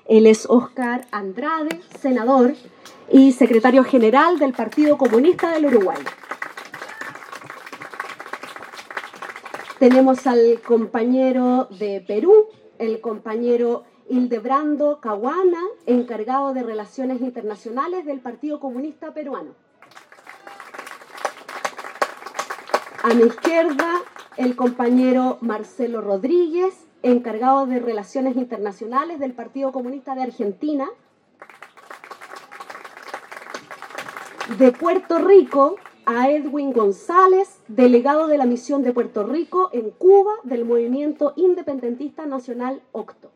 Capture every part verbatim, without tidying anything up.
Él es Óscar Andrade, senador y secretario general del Partido Comunista del Uruguay. Tenemos al compañero de Perú, el compañero Hildebrando Caguana, encargado de Relaciones Internacionales del Partido Comunista Peruano. A mi izquierda, el compañero Marcelo Rodríguez, encargado de Relaciones Internacionales del Partido Comunista de Argentina. De Puerto Rico, a Edwin González, delegado de la Misión de Puerto Rico en Cuba del Movimiento Independentista Nacional OCTO.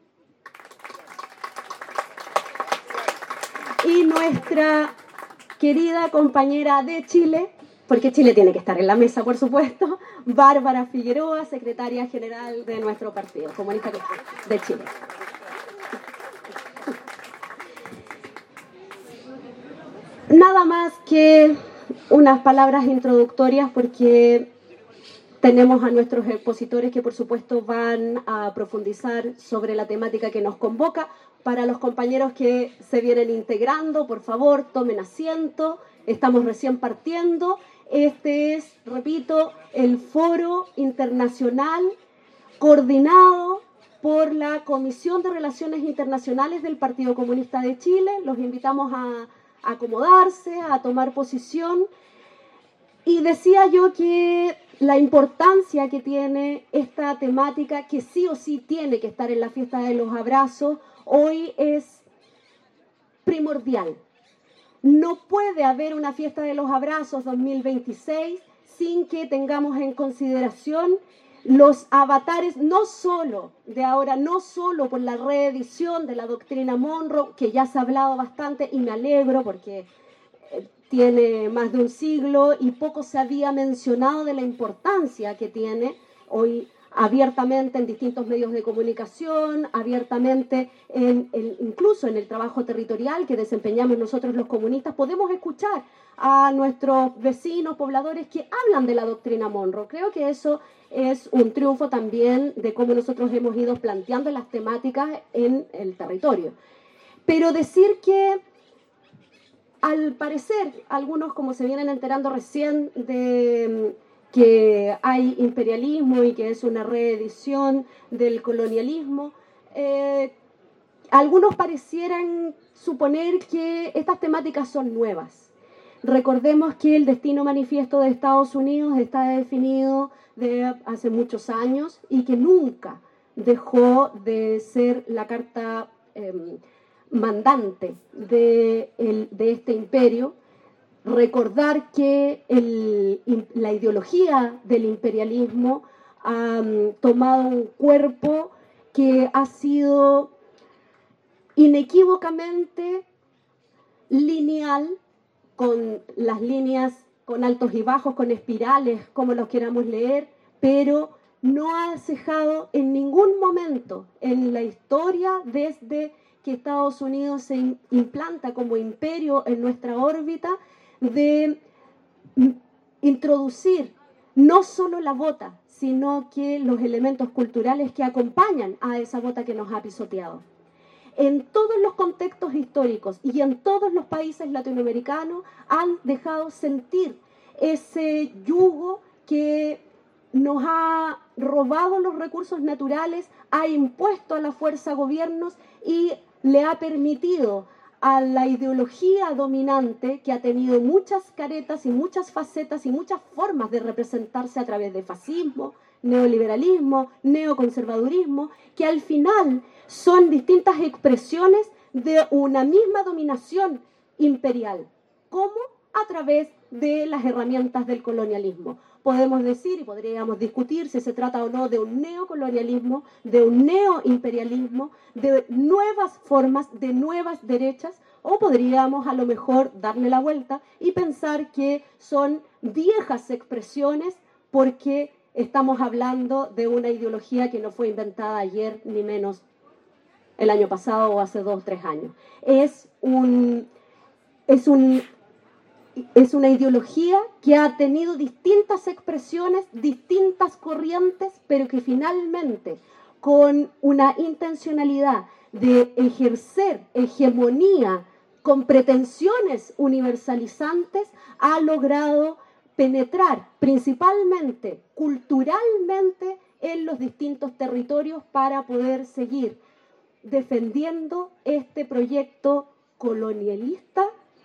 Y nuestra querida compañera de Chile, porque Chile tiene que estar en la mesa, por supuesto, Bárbara Figueroa, secretaria general de nuestro Partido Comunista de Chile. Nada más que unas palabras introductorias, porque tenemos a nuestros expositores que por supuesto van a profundizar sobre la temática que nos convoca. Para los compañeros que se vienen integrando, por favor, tomen asiento. Estamos recién partiendo. Este es, repito, el foro internacional coordinado por la Comisión de Relaciones Internacionales del Partido Comunista de Chile. Los invitamos a acomodarse, a tomar posición. Y decía yo que la importancia que tiene esta temática, que sí o sí tiene que estar en la fiesta de los abrazos, hoy es primordial. No puede haber una fiesta de los abrazos dos mil veintiséis sin que tengamos en consideración los avatares, no solo de ahora, no solo por la reedición de la doctrina Monroe, que ya se ha hablado bastante y me alegro porque tiene más de un siglo y poco se había mencionado de la importancia que tiene hoy abiertamente en distintos medios de comunicación, abiertamente en, en, incluso en el trabajo territorial que desempeñamos nosotros los comunistas. Podemos escuchar a nuestros vecinos, pobladores que hablan de la doctrina Monroe. Creo que eso es un triunfo también de cómo nosotros hemos ido planteando las temáticas en el territorio. Pero decir que al parecer, algunos, como se vienen enterando recién, de que hay imperialismo y que es una reedición del colonialismo, eh, algunos parecieran suponer que estas temáticas son nuevas. Recordemos que el destino manifiesto de Estados Unidos está definido de hace muchos años y que nunca dejó de ser la carta eh, mandante de, el, de este imperio. Recordar que el, la ideología del imperialismo ha um, tomado un cuerpo que ha sido inequívocamente lineal, con las líneas con altos y bajos, con espirales, como los queramos leer, pero no ha cejado en ningún momento en la historia desde que Estados Unidos se implanta como imperio en nuestra órbita, de introducir no solo la bota, sino que los elementos culturales que acompañan a esa bota que nos ha pisoteado. En todos los contextos históricos y en todos los países latinoamericanos han dejado sentir ese yugo que nos ha robado los recursos naturales, ha impuesto a la fuerza gobiernos y le ha permitido a la ideología dominante, que ha tenido muchas caretas y muchas facetas y muchas formas de representarse a través de fascismo, neoliberalismo, neoconservadurismo, que al final son distintas expresiones de una misma dominación imperial. ¿Cómo? A través de las herramientas del colonialismo. Podemos decir y podríamos discutir si se trata o no de un neocolonialismo, de un neoimperialismo, de nuevas formas, de nuevas derechas, o podríamos a lo mejor darle la vuelta y pensar que son viejas expresiones porque estamos hablando de una ideología que no fue inventada ayer ni menos el año pasado o hace dos o tres años. Es un... Es un Es una ideología que ha tenido distintas expresiones, distintas corrientes, pero que finalmente, con una intencionalidad de ejercer hegemonía con pretensiones universalizantes, ha logrado penetrar principalmente culturalmente en los distintos territorios para poder seguir defendiendo este proyecto colonialista,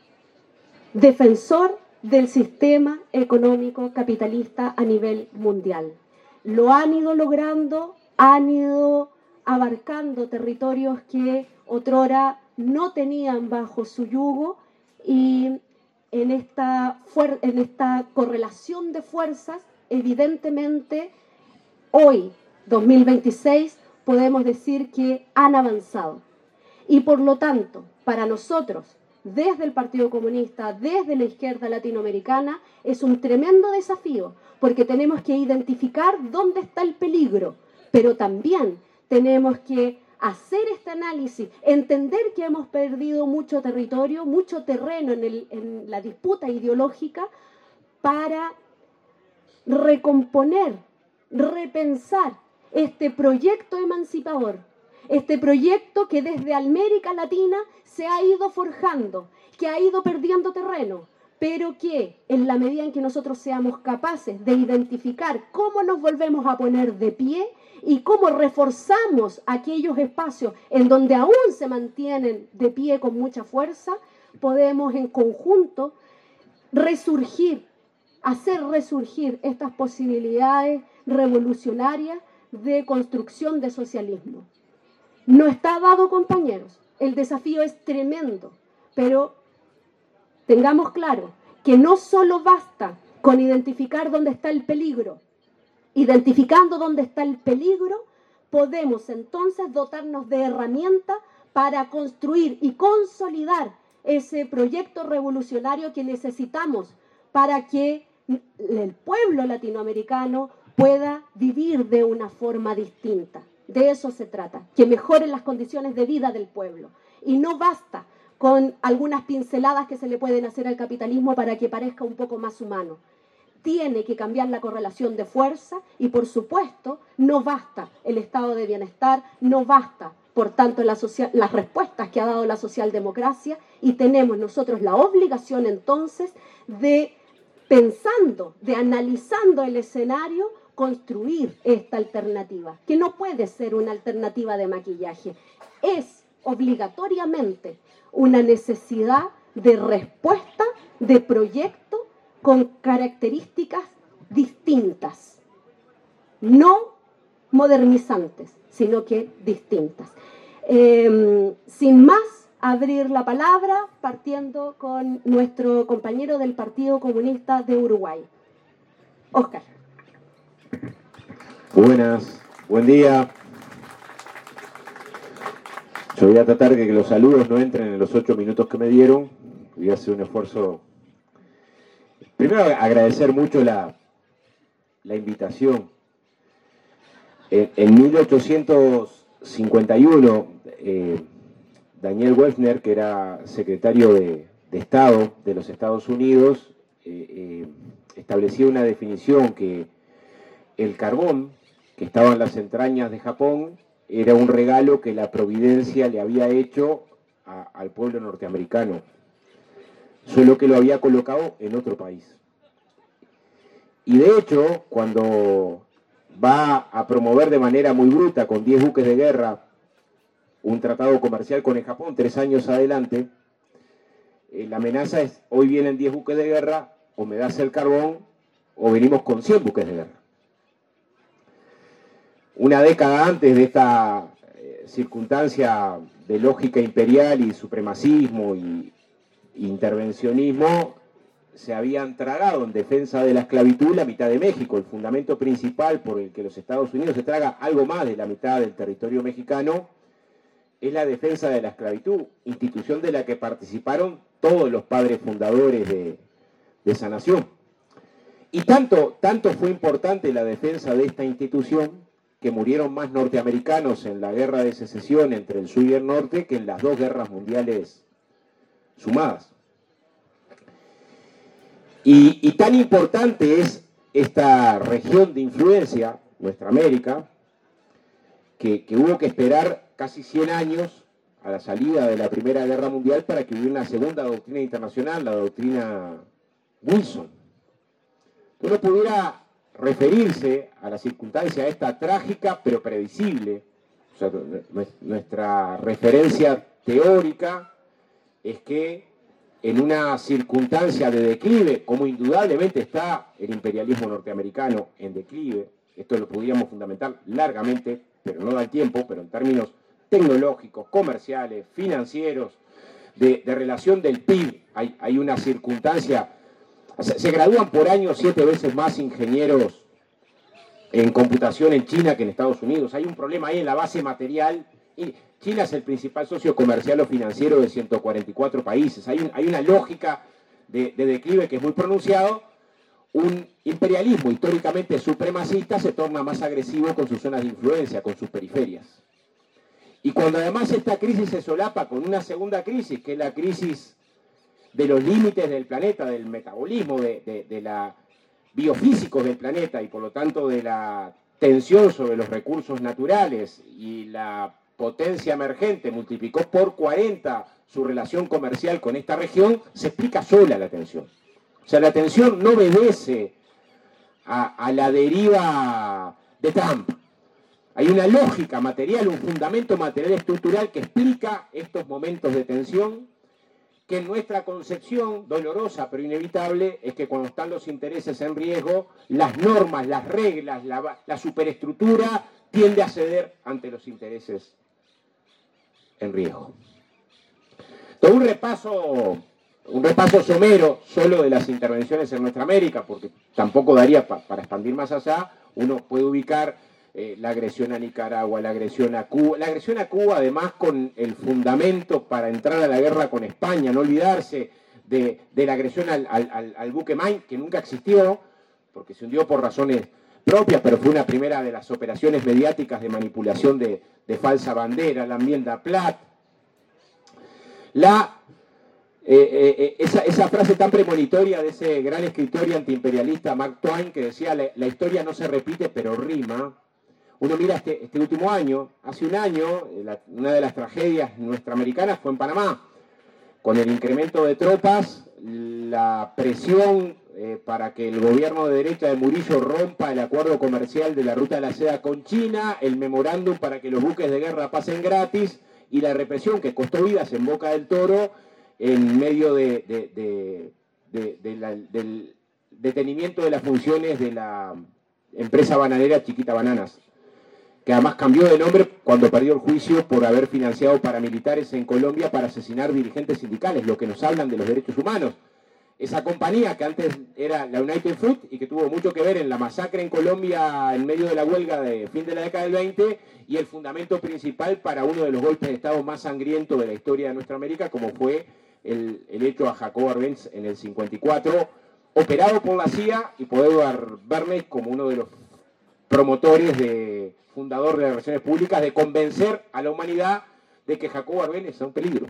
defensor del sistema económico capitalista a nivel mundial. Lo han ido logrando, han ido abarcando territorios que otrora no tenían bajo su yugo, y en esta, en esta correlación de fuerzas, evidentemente, hoy, dos mil veintiséis, podemos decir que han avanzado. Y por lo tanto, para nosotros, desde el Partido Comunista, desde la izquierda latinoamericana, es un tremendo desafío, porque tenemos que identificar dónde está el peligro, pero también tenemos que hacer este análisis, entender que hemos perdido mucho territorio, mucho terreno en, el, en la disputa ideológica, para recomponer, repensar este proyecto emancipador, este proyecto que desde América Latina se ha ido forjando, que ha ido perdiendo terreno, pero que en la medida en que nosotros seamos capaces de identificar cómo nos volvemos a poner de pie y cómo reforzamos aquellos espacios en donde aún se mantienen de pie con mucha fuerza, podemos en conjunto resurgir, hacer resurgir estas posibilidades revolucionarias de construcción de socialismo. No está dado, compañeros, el desafío es tremendo, pero tengamos claro que no solo basta con identificar dónde está el peligro. Identificando dónde está el peligro, podemos entonces dotarnos de herramientas para construir y consolidar ese proyecto revolucionario que necesitamos para que el pueblo latinoamericano pueda vivir de una forma distinta. De eso se trata, que mejoren las condiciones de vida del pueblo. Y no basta con algunas pinceladas que se le pueden hacer al capitalismo para que parezca un poco más humano. Tiene que cambiar la correlación de fuerza y, por supuesto, no basta el estado de bienestar, no basta, por tanto, la social, las respuestas que ha dado la socialdemocracia, y tenemos nosotros la obligación entonces de, pensando, de analizando el escenario, construir esta alternativa, que no puede ser una alternativa de maquillaje, es obligatoriamente una necesidad de respuesta, de proyecto, con características distintas, no modernizantes, sino que distintas. Eh, sin más, abrir la palabra, partiendo con nuestro compañero del Partido Comunista de Uruguay, Óscar. Buenas, buen día. Yo voy a tratar de que los saludos no entren en los ocho minutos que me dieron. Voy a hacer un esfuerzo. Primero, agradecer mucho la, la invitación. En, en mil ochocientos cincuenta y uno, eh, Daniel Welsner, que era secretario de, de Estado de los Estados Unidos, eh, eh, establecía una definición que el carbón, que estaba en las entrañas de Japón, era un regalo que la providencia le había hecho a, al pueblo norteamericano, solo que lo había colocado en otro país. Y de hecho, cuando va a promover de manera muy bruta, con diez buques de guerra, un tratado comercial con el Japón, tres años adelante, eh, la amenaza es: hoy vienen diez buques de guerra, o me das el carbón, o venimos con cien buques de guerra. Una década antes de esta eh, circunstancia de lógica imperial y supremacismo y intervencionismo, se habían tragado en defensa de la esclavitud la mitad de México. El fundamento principal por el que los Estados Unidos se traga algo más de la mitad del territorio mexicano es la defensa de la esclavitud, institución de la que participaron todos los padres fundadores de, de esa nación. Y tanto, tanto fue importante la defensa de esta institución que murieron más norteamericanos en la guerra de secesión entre el sur y el norte que en las dos guerras mundiales sumadas. Y, y tan importante es esta región de influencia, nuestra América, que, que hubo que esperar casi cien años a la salida de la Primera Guerra Mundial para que hubiera una segunda doctrina internacional, la doctrina Wilson. Uno pudiera referirse a la circunstancia esta trágica pero previsible. O sea, nuestra referencia teórica es que en una circunstancia de declive, como indudablemente está el imperialismo norteamericano en declive, esto lo podríamos fundamentar largamente, pero no da el tiempo, pero en términos tecnológicos, comerciales, financieros, de, de relación del P I B, hay, hay una circunstancia. Se, se gradúan por año siete veces más ingenieros en computación en China que en Estados Unidos. Hay un problema ahí en la base material. Y China es el principal socio comercial o financiero de ciento cuarenta y cuatro países. Hay, un, hay una lógica de, de declive que es muy pronunciado. Un imperialismo históricamente supremacista se torna más agresivo con sus zonas de influencia, con sus periferias. Y cuando además esta crisis se solapa con una segunda crisis, que es la crisis de los límites del planeta, del metabolismo, de, de, de la biofísicos del planeta y por lo tanto de la tensión sobre los recursos naturales, y la potencia emergente multiplicó por cuarenta su relación comercial con esta región, se explica sola la tensión. O sea, la tensión no obedece a, a la deriva de Trump. Hay una lógica material, un fundamento material estructural que explica estos momentos de tensión, que en nuestra concepción, dolorosa pero inevitable, es que cuando están los intereses en riesgo, las normas, las reglas, la, la superestructura tiende a ceder ante los intereses en riesgo. Todo un repaso, un repaso somero solo de las intervenciones en nuestra América, porque tampoco daría pa, para expandir más allá. Uno puede ubicar eh, la agresión a Nicaragua, la agresión a Cuba, la agresión a Cuba además con el fundamento para entrar a la guerra con España, no olvidarse de, de la agresión al, al, al buque Maine, que nunca existió, porque se hundió por razones propias, pero fue una primera de las operaciones mediáticas de manipulación de, de falsa bandera, la enmienda Platt. La, eh, eh, esa, esa frase tan premonitoria de ese gran escritor y antiimperialista Mark Twain, que decía, la, la historia no se repite, pero rima. Uno mira este, este último año, hace un año, la, una de las tragedias nuestraamericanas fue en Panamá, con el incremento de tropas, la presión eh, para que el gobierno de derecha de Murillo rompa el acuerdo comercial de la Ruta de la Seda con China, el memorándum para que los buques de guerra pasen gratis, y la represión que costó vidas en Boca del Toro en medio de, de, de, de, de la, del detenimiento de las funciones de la empresa bananera Chiquita Bananas, que además cambió de nombre cuando perdió el juicio por haber financiado paramilitares en Colombia para asesinar dirigentes sindicales, lo que nos hablan de los derechos humanos. Esa compañía que antes era la United Fruit y que tuvo mucho que ver en la masacre en Colombia en medio de la huelga de fin de la década del veinte, y el fundamento principal para uno de los golpes de Estado más sangrientos de la historia de nuestra América, como fue el, el hecho a Jacob Arbenz en el cincuenta y cuatro, operado por la C I A y por Edward Bernays como uno de los promotores, de fundador de las relaciones públicas, de convencer a la humanidad de que Jacob Arbenz es un peligro.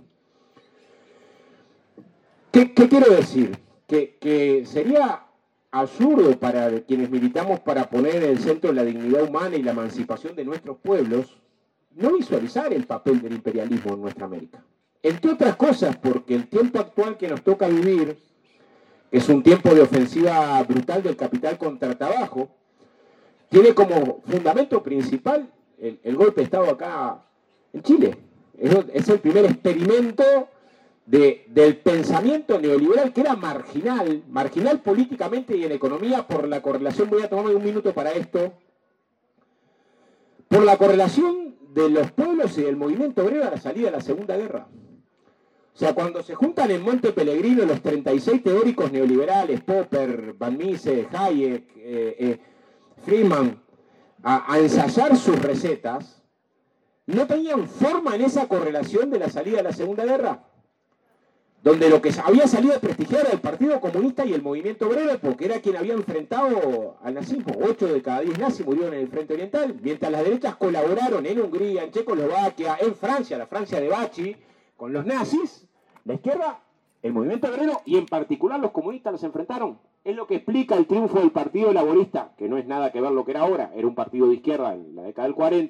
¿Qué, qué quiero decir? Que, que sería absurdo para quienes militamos para poner en el centro la dignidad humana y la emancipación de nuestros pueblos no visualizar el papel del imperialismo en nuestra América. Entre otras cosas porque el tiempo actual que nos toca vivir es un tiempo de ofensiva brutal del capital contra el trabajo, tiene como fundamento principal el, el golpe de Estado acá en Chile. Es, es el primer experimento De, del pensamiento neoliberal, que era marginal, marginal políticamente y en economía, por la correlación, voy a tomarme un minuto para esto, por la correlación de los pueblos y del movimiento obrero a la salida de la Segunda Guerra. O sea, cuando se juntan en Monte Pellegrino los treinta y seis teóricos neoliberales, Popper, Van Mises, Hayek, eh, eh, Friedman, a, a ensayar sus recetas, no tenían forma en esa correlación de la salida de la Segunda Guerra, donde lo que había salido a prestigiar era el Partido Comunista y el movimiento obrero, porque era quien había enfrentado al nazismo. Ocho de cada diez nazis murieron en el frente oriental, mientras las derechas colaboraron en Hungría, en Checoslovaquia, en Francia, la Francia de Bachi, con los nazis. La izquierda, el movimiento obrero y en particular los comunistas los enfrentaron. Es lo que explica el triunfo del Partido Laborista, que no es nada que ver lo que era ahora, era un partido de izquierda en la década del cuarenta,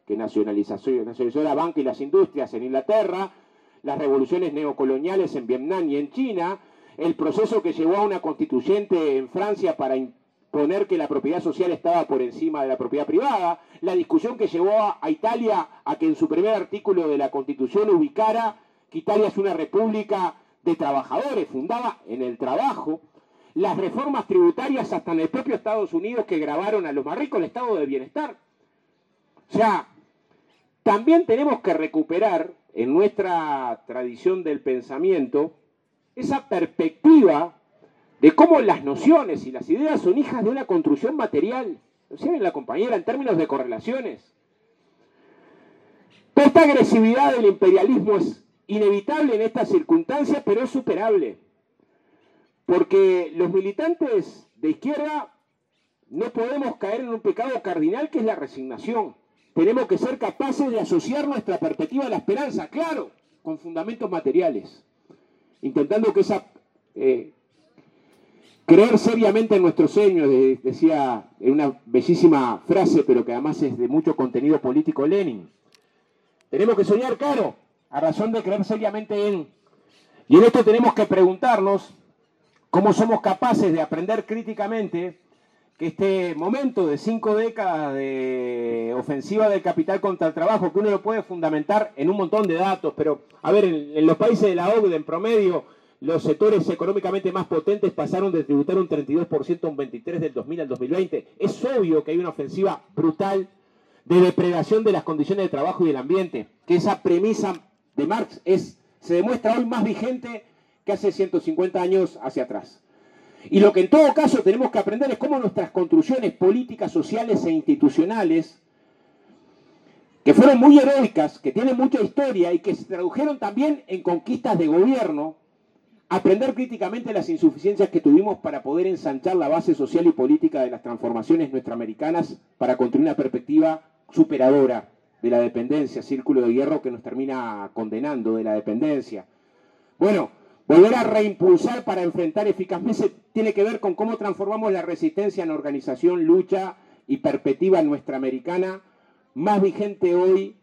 que nacionalizó, nacionalizó la banca y las industrias en Inglaterra, las revoluciones neocoloniales en Vietnam y en China, el proceso que llevó a una constituyente en Francia para imponer que la propiedad social estaba por encima de la propiedad privada, la discusión que llevó a, a Italia a que en su primer artículo de la Constitución ubicara que Italia es una república de trabajadores, fundada en el trabajo, las reformas tributarias hasta en el propio Estados Unidos que gravaron a los más ricos el estado de bienestar. O sea, también tenemos que recuperar en nuestra tradición del pensamiento esa perspectiva de cómo las nociones y las ideas son hijas de una construcción material. ¿Lo sabe la compañera en términos de correlaciones? Toda esta agresividad del imperialismo es inevitable en estas circunstancias, pero es superable. Porque los militantes de izquierda no podemos caer en un pecado cardinal que es la resignación. Tenemos que ser capaces de asociar nuestra perspectiva a la esperanza, claro, con fundamentos materiales. Intentando que esa... Eh, creer seriamente en nuestros sueños, de, decía en una bellísima frase, pero que además es de mucho contenido político, Lenin. Tenemos que soñar, claro, a razón de creer seriamente en... Y en esto tenemos que preguntarnos cómo somos capaces de aprender críticamente que este momento de cinco décadas de ofensiva del capital contra el trabajo, que uno lo puede fundamentar en un montón de datos, pero a ver, en, en los países de la O C D E, en promedio, los sectores económicamente más potentes pasaron de tributar un treinta y dos por ciento a un veintitrés por ciento del dos mil al dos mil veinte. Es obvio que hay una ofensiva brutal de depredación de las condiciones de trabajo y del ambiente, que esa premisa de Marx es, se demuestra hoy más vigente que hace ciento cincuenta años hacia atrás. Y lo que en todo caso tenemos que aprender es cómo nuestras construcciones políticas, sociales e institucionales, que fueron muy heroicas, que tienen mucha historia y que se tradujeron también en conquistas de gobierno, aprender críticamente las insuficiencias que tuvimos para poder ensanchar la base social y política de las transformaciones nuestroamericanas para construir una perspectiva superadora de la dependencia, círculo de hierro que nos termina condenando de la dependencia. Bueno, volver a reimpulsar para enfrentar eficazmente tiene que ver con cómo transformamos la resistencia en organización, lucha y perspectiva nuestroamericana, más vigente hoy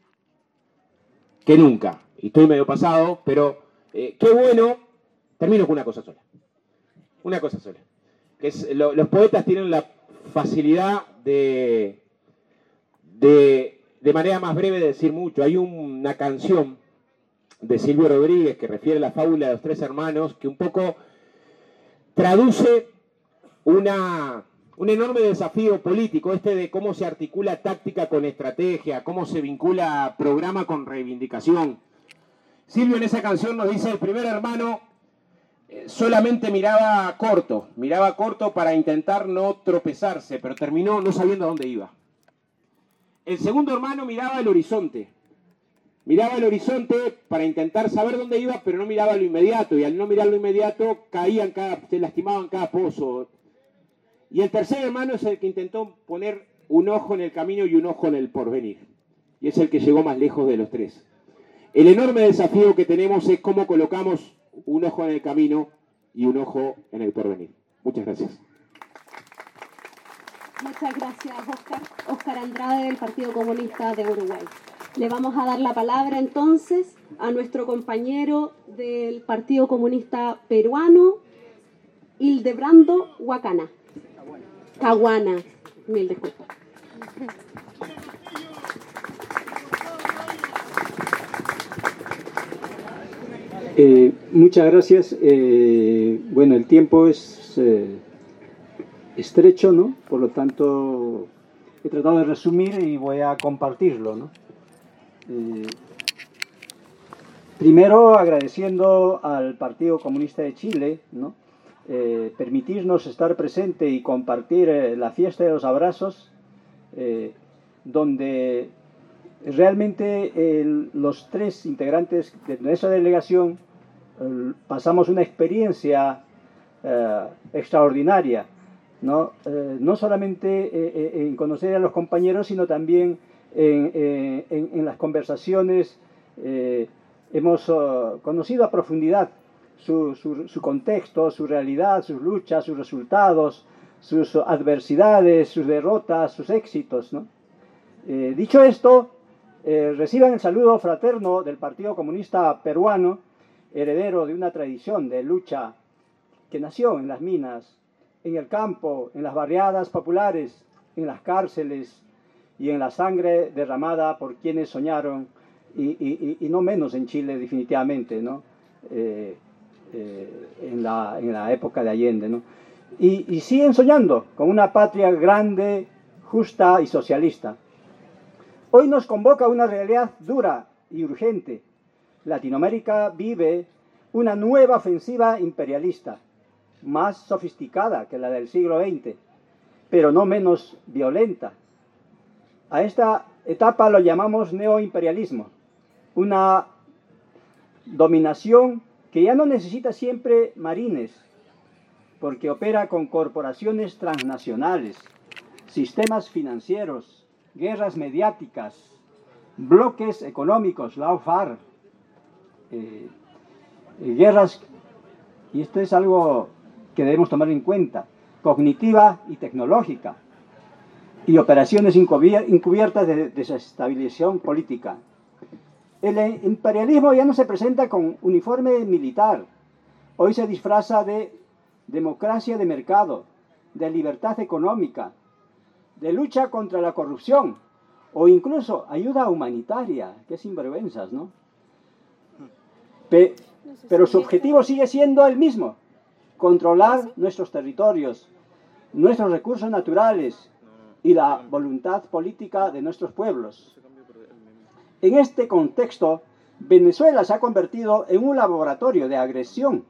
que nunca. Y estoy medio pasado, pero eh, qué bueno. Termino con una cosa sola. Una cosa sola. Que es, lo, los poetas tienen la facilidad de, de, de manera más breve de decir mucho. Hay un, una canción de Silvio Rodríguez que refiere a la fábula de los tres hermanos que un poco traduce una, un enorme desafío político, este de cómo se articula táctica con estrategia, cómo se vincula programa con reivindicación. Silvio en esa canción nos dice: el primer hermano solamente miraba corto, miraba corto para intentar no tropezarse, pero terminó no sabiendo a dónde iba. El segundo hermano miraba el horizonte, miraba el horizonte para intentar saber dónde iba, pero no miraba lo inmediato, y al no mirar lo inmediato caían cada, se lastimaban cada pozo. Y el tercer hermano es el que intentó poner un ojo en el camino y un ojo en el porvenir, y es el que llegó más lejos de los tres. El enorme desafío que tenemos es cómo colocamos un ojo en el camino y un ojo en el porvenir. Muchas gracias. Muchas gracias, Óscar. Óscar Andrade, del Partido Comunista de Uruguay. Le vamos a dar la palabra entonces a nuestro compañero del Partido Comunista Peruano, Hildebrando Huacana. Caguana. Mil disculpas. Eh, muchas gracias. Eh, bueno, el tiempo es eh, estrecho, ¿no? Por lo tanto, he tratado de resumir y voy a compartirlo, ¿no? Eh, primero, agradeciendo al Partido Comunista de Chile, ¿no? Eh, permitirnos estar presente y compartir eh, la fiesta de los abrazos, eh, donde realmente eh, los tres integrantes de nuestra delegación eh, pasamos una experiencia eh, extraordinaria, ¿no? Eh, no solamente eh, eh, en conocer a los compañeros, sino también en, eh, en, en las conversaciones. Eh, hemos uh, conocido a profundidad su, su, su contexto, su realidad, sus luchas, sus resultados, sus adversidades, sus derrotas, sus éxitos, ¿no? Eh, dicho esto, Eh, reciban el saludo fraterno del Partido Comunista Peruano, heredero de una tradición de lucha que nació en las minas, en el campo, en las barriadas populares, en las cárceles y en la sangre derramada por quienes soñaron, y, y, y no menos en Chile definitivamente, ¿no? Eh, eh, en, la, en la época de Allende, ¿no? Y, y siguen soñando con una patria grande, justa y socialista. Hoy nos convoca una realidad dura y urgente. Latinoamérica vive una nueva ofensiva imperialista, más sofisticada que la del siglo veinte, pero no menos violenta. A esta etapa lo llamamos neoimperialismo, una dominación que ya no necesita siempre marines, porque opera con corporaciones transnacionales, sistemas financieros, guerras mediáticas, bloques económicos, la FARC, eh, eh, guerras, y esto es algo que debemos tomar en cuenta, cognitiva y tecnológica, y operaciones encubiertas de desestabilización política. El imperialismo ya no se presenta con uniforme militar, hoy se disfraza de democracia de mercado, de libertad económica, de lucha contra la corrupción, o incluso ayuda humanitaria, qué sinvergüenzas, ¿no? Pe- pero su objetivo sigue siendo el mismo, controlar nuestros territorios, nuestros recursos naturales y la voluntad política de nuestros pueblos. En este contexto, Venezuela se ha convertido en un laboratorio de agresión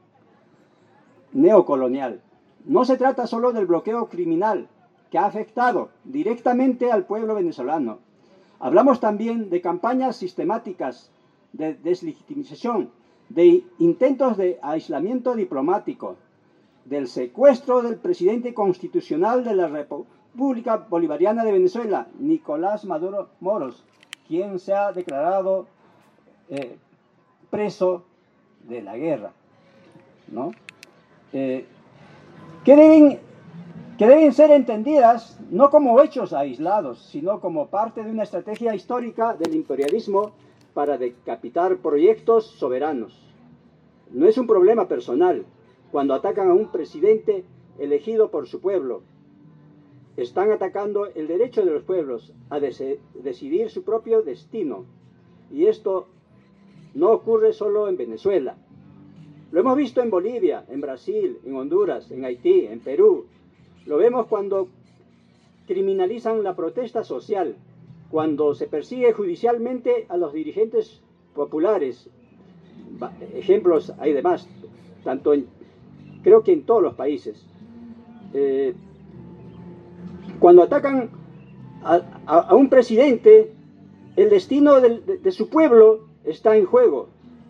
neocolonial. No se trata solo del bloqueo criminal que ha afectado directamente al pueblo venezolano. Hablamos también de campañas sistemáticas de deslegitimización, de intentos de aislamiento diplomático, del secuestro del presidente constitucional de la República Bolivariana de Venezuela, Nicolás Maduro Moros, quien se ha declarado eh, preso de la guerra, ¿no? Eh, que, deben, que deben ser entendidas no como hechos aislados, sino como parte de una estrategia histórica del imperialismo para decapitar proyectos soberanos. No es un problema personal cuando atacan a un presidente elegido por su pueblo. Están atacando el derecho de los pueblos a des- decidir su propio destino. Y esto no ocurre solo en Venezuela. Lo hemos visto en Bolivia, en Brasil, en Honduras, en Haití, en Perú. Lo vemos cuando criminalizan la protesta social, cuando se persigue judicialmente a los dirigentes populares. Ejemplos hay demás, tanto en, creo que en todos los países. Eh, cuando atacan a, a, a un presidente, el destino de, de, de su pueblo está en juego.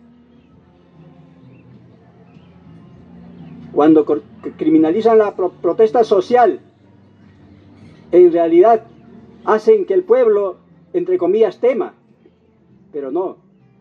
Cuando criminalizan la pro protesta social, en realidad hacen que el pueblo, entre comillas, tema, pero no.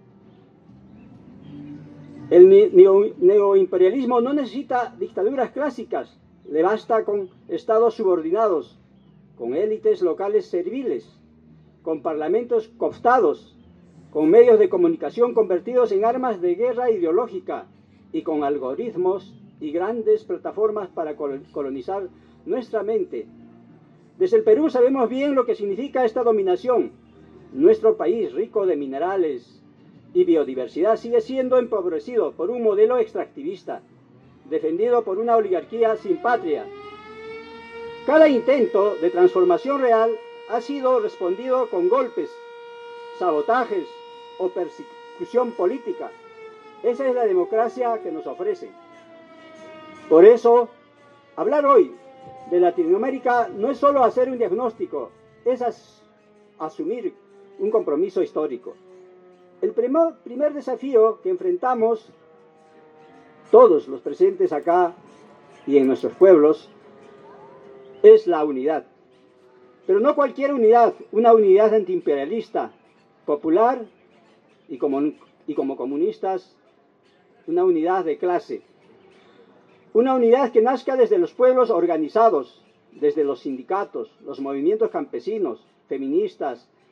El neoimperialismo no necesita dictaduras clásicas, le basta con estados subordinados, con élites locales serviles, con parlamentos cooptados, con medios de comunicación convertidos en armas de guerra ideológica y con algoritmos y grandes plataformas para colonizar nuestra mente. Desde el Perú sabemos bien lo que significa esta dominación. Nuestro país, rico de minerales y biodiversidad, sigue siendo empobrecido por un modelo extractivista, defendido por una oligarquía sin patria. Cada intento de transformación real ha sido respondido con golpes, sabotajes o persecución política. Esa es la democracia que nos ofrecen. Por eso, hablar hoy de Latinoamérica no es solo hacer un diagnóstico, es as asumir un compromiso histórico. El primer, primer desafío que enfrentamos todos los presentes acá y en nuestros pueblos es la unidad. Pero no cualquier unidad, una unidad antiimperialista, popular y como, y como comunistas, una unidad de clase. Una unidad que nazca desde los pueblos organizados, desde los sindicatos, los movimientos campesinos, feministas,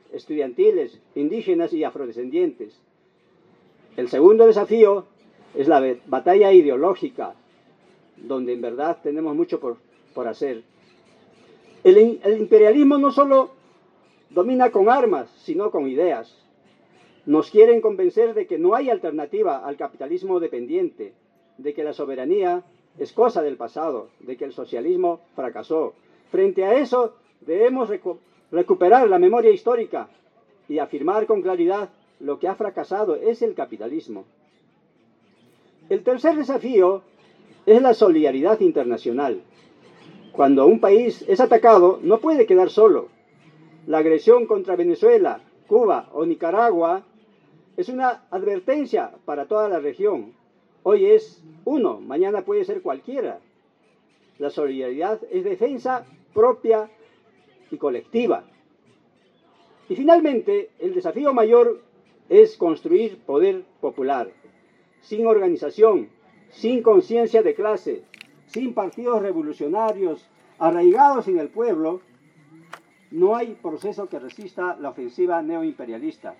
estudiantiles, indígenas y afrodescendientes. El segundo desafío es la batalla ideológica, donde en verdad tenemos mucho por, por hacer. El, el imperialismo no solo domina con armas, sino con ideas. Nos quieren convencer de que no hay alternativa al capitalismo dependiente, de que la soberanía es cosa del pasado, de que el socialismo fracasó. Frente a eso, debemos recu- recuperar la memoria histórica y afirmar con claridad lo que ha fracasado es el capitalismo. El tercer desafío es la solidaridad internacional. Cuando un país es atacado, no puede quedar solo. La agresión contra Venezuela, Cuba o Nicaragua es una advertencia para toda la región. Hoy es uno, mañana puede ser cualquiera. La solidaridad es defensa propia y colectiva. Y finalmente, el desafío mayor es construir poder popular, sin organización, sin conciencia de clase, sin partidos revolucionarios arraigados en el pueblo. No hay proceso que resista la ofensiva neoimperialista.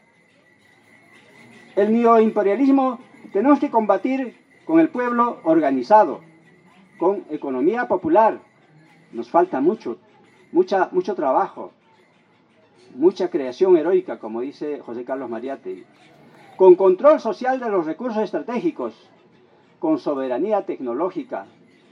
El neoimperialismo tenemos que combatir con el pueblo organizado, con economía popular. Nos falta mucho, mucha, mucho trabajo, mucha creación heroica, como dice José Carlos Mariátegui, con control social de los recursos estratégicos, con soberanía tecnológica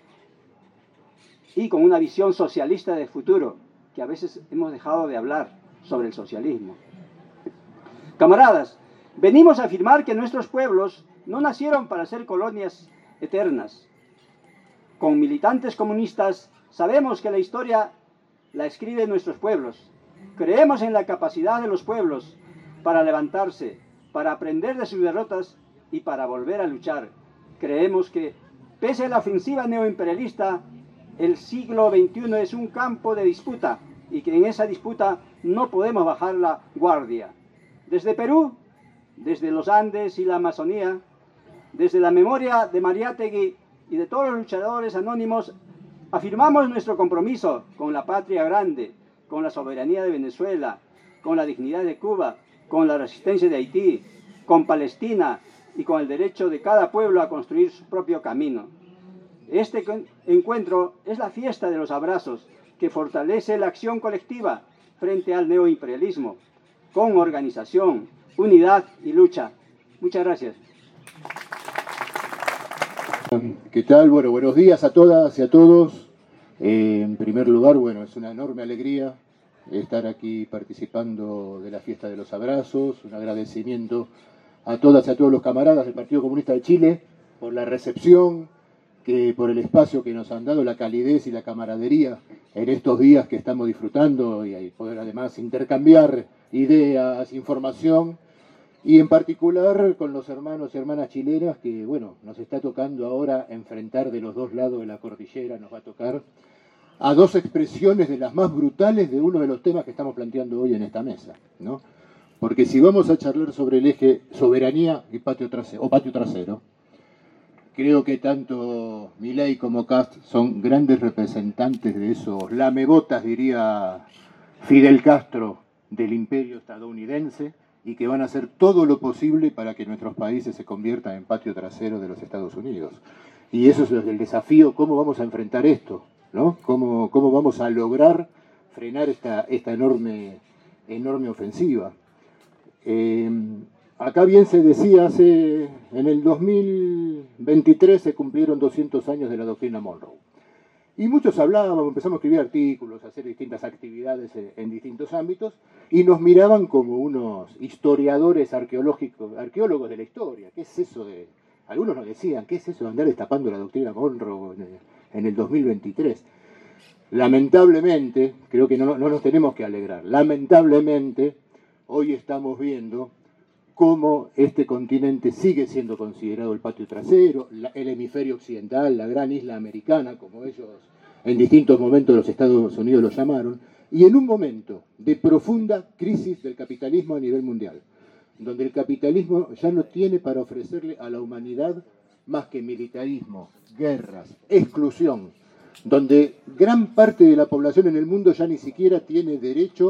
y con una visión socialista de futuro, que a veces hemos dejado de hablar sobre el socialismo. Camaradas, venimos a afirmar que nuestros pueblos no nacieron para ser colonias eternas. Con militantes comunistas sabemos que la historia la escriben nuestros pueblos. Creemos en la capacidad de los pueblos para levantarse, para aprender de sus derrotas y para volver a luchar. Creemos que, pese a la ofensiva neoimperialista, el siglo veintiuno es un campo de disputa y que en esa disputa no podemos bajar la guardia. Desde Perú, desde los Andes y la Amazonía, desde la memoria de Mariátegui y de todos los luchadores anónimos, afirmamos nuestro compromiso con la patria grande, con la soberanía de Venezuela, con la dignidad de Cuba, con la resistencia de Haití, con Palestina y con el derecho de cada pueblo a construir su propio camino. Este encuentro es la fiesta de los abrazos que fortalece la acción colectiva frente al neoimperialismo, con organización, unidad y lucha. Muchas gracias. ¿Qué tal? Bueno, buenos días a todas y a todos. Eh, en primer lugar, bueno, es una enorme alegría estar aquí participando de la fiesta de los abrazos. Un agradecimiento a todas y a todos los camaradas del Partido Comunista de Chile por la recepción, que por el espacio que nos han dado, la calidez y la camaradería en estos días que estamos disfrutando y poder además intercambiar ideas, información. Y en particular con los hermanos y hermanas chilenas que, bueno, nos está tocando ahora enfrentar de los dos lados de la cordillera, nos va a tocar a dos expresiones de las más brutales de uno de los temas que estamos planteando hoy en esta mesa, ¿no? Porque si vamos a charlar sobre el eje soberanía y patio trasero, o patio trasero, creo que tanto Milei como Kast son grandes representantes de esos lamebotas, diría Fidel Castro, del imperio estadounidense, y que van a hacer todo lo posible para que nuestros países se conviertan en patio trasero de los Estados Unidos. Y eso es el desafío, ¿cómo vamos a enfrentar esto? ¿No? ¿Cómo, cómo vamos a lograr frenar esta, esta enorme, enorme ofensiva? Eh, acá bien se decía, hace, en el dos mil veintitrés se cumplieron doscientos años de la doctrina Monroe. Y muchos hablábamos, empezamos a escribir artículos, a hacer distintas actividades en, en distintos ámbitos, y nos miraban como unos historiadores arqueológicos, arqueólogos de la historia. ¿Qué es eso de...? Algunos nos decían, ¿qué es eso de andar destapando la doctrina Monroe en el, en el dos mil veintitrés? Lamentablemente, creo que no, no nos tenemos que alegrar, lamentablemente, hoy estamos viendo cómo este continente sigue siendo considerado el patio trasero, la, el hemisferio occidental, la gran isla americana, como ellos en distintos momentos de los Estados Unidos lo llamaron, y en un momento de profunda crisis del capitalismo a nivel mundial, donde el capitalismo ya no tiene para ofrecerle a la humanidad más que militarismo, guerras, exclusión, donde gran parte de la población en el mundo ya ni siquiera tiene derecho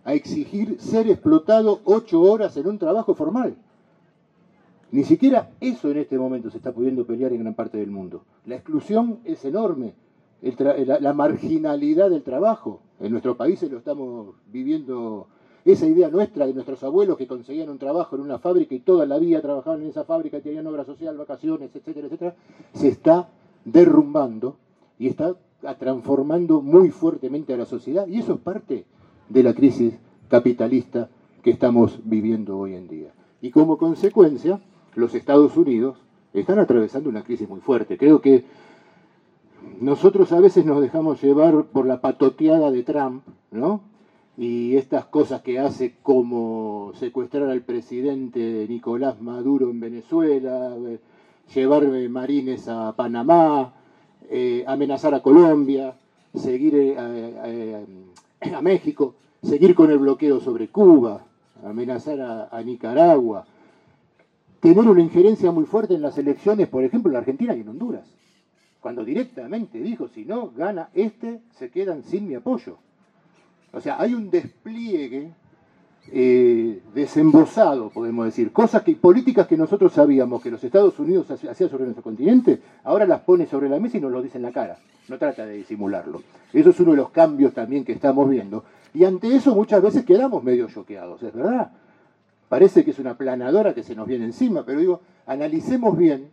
a exigir ser explotado ocho horas en un trabajo formal. Ni siquiera eso en este momento se está pudiendo pelear en gran parte del mundo. La exclusión es enorme, el la, la marginalidad del trabajo. En nuestros países lo estamos viviendo, esa idea nuestra de nuestros abuelos que conseguían un trabajo en una fábrica y toda la vida trabajaban en esa fábrica, tenían obra social, vacaciones, etcétera, etcétera, se está derrumbando y está transformando muy fuertemente a la sociedad, y eso es parte de la crisis capitalista que estamos viviendo hoy en día. Y como consecuencia, los Estados Unidos están atravesando una crisis muy fuerte. Creo que nosotros a veces nos dejamos llevar por la patoteada de Trump, ¿no? Y estas cosas que hace, como secuestrar al presidente Nicolás Maduro en Venezuela, llevar marines a Panamá, eh, amenazar a Colombia, seguir eh, eh, a México, seguir con el bloqueo sobre Cuba, amenazar a, a Nicaragua, tener una injerencia muy fuerte en las elecciones, por ejemplo, en Argentina y en Honduras, cuando directamente dijo, si no gana este, se quedan sin mi apoyo. O sea, hay un despliegue eh, desembosado, podemos decir, cosas que, políticas que nosotros sabíamos que los Estados Unidos hacían sobre nuestro continente, ahora las pone sobre la mesa y nos lo dice en la cara, no trata de disimularlo. Eso es uno de los cambios también que estamos viendo, y ante eso muchas veces quedamos medio choqueados, es verdad. Parece que es una planadora que se nos viene encima, pero digo, analicemos bien,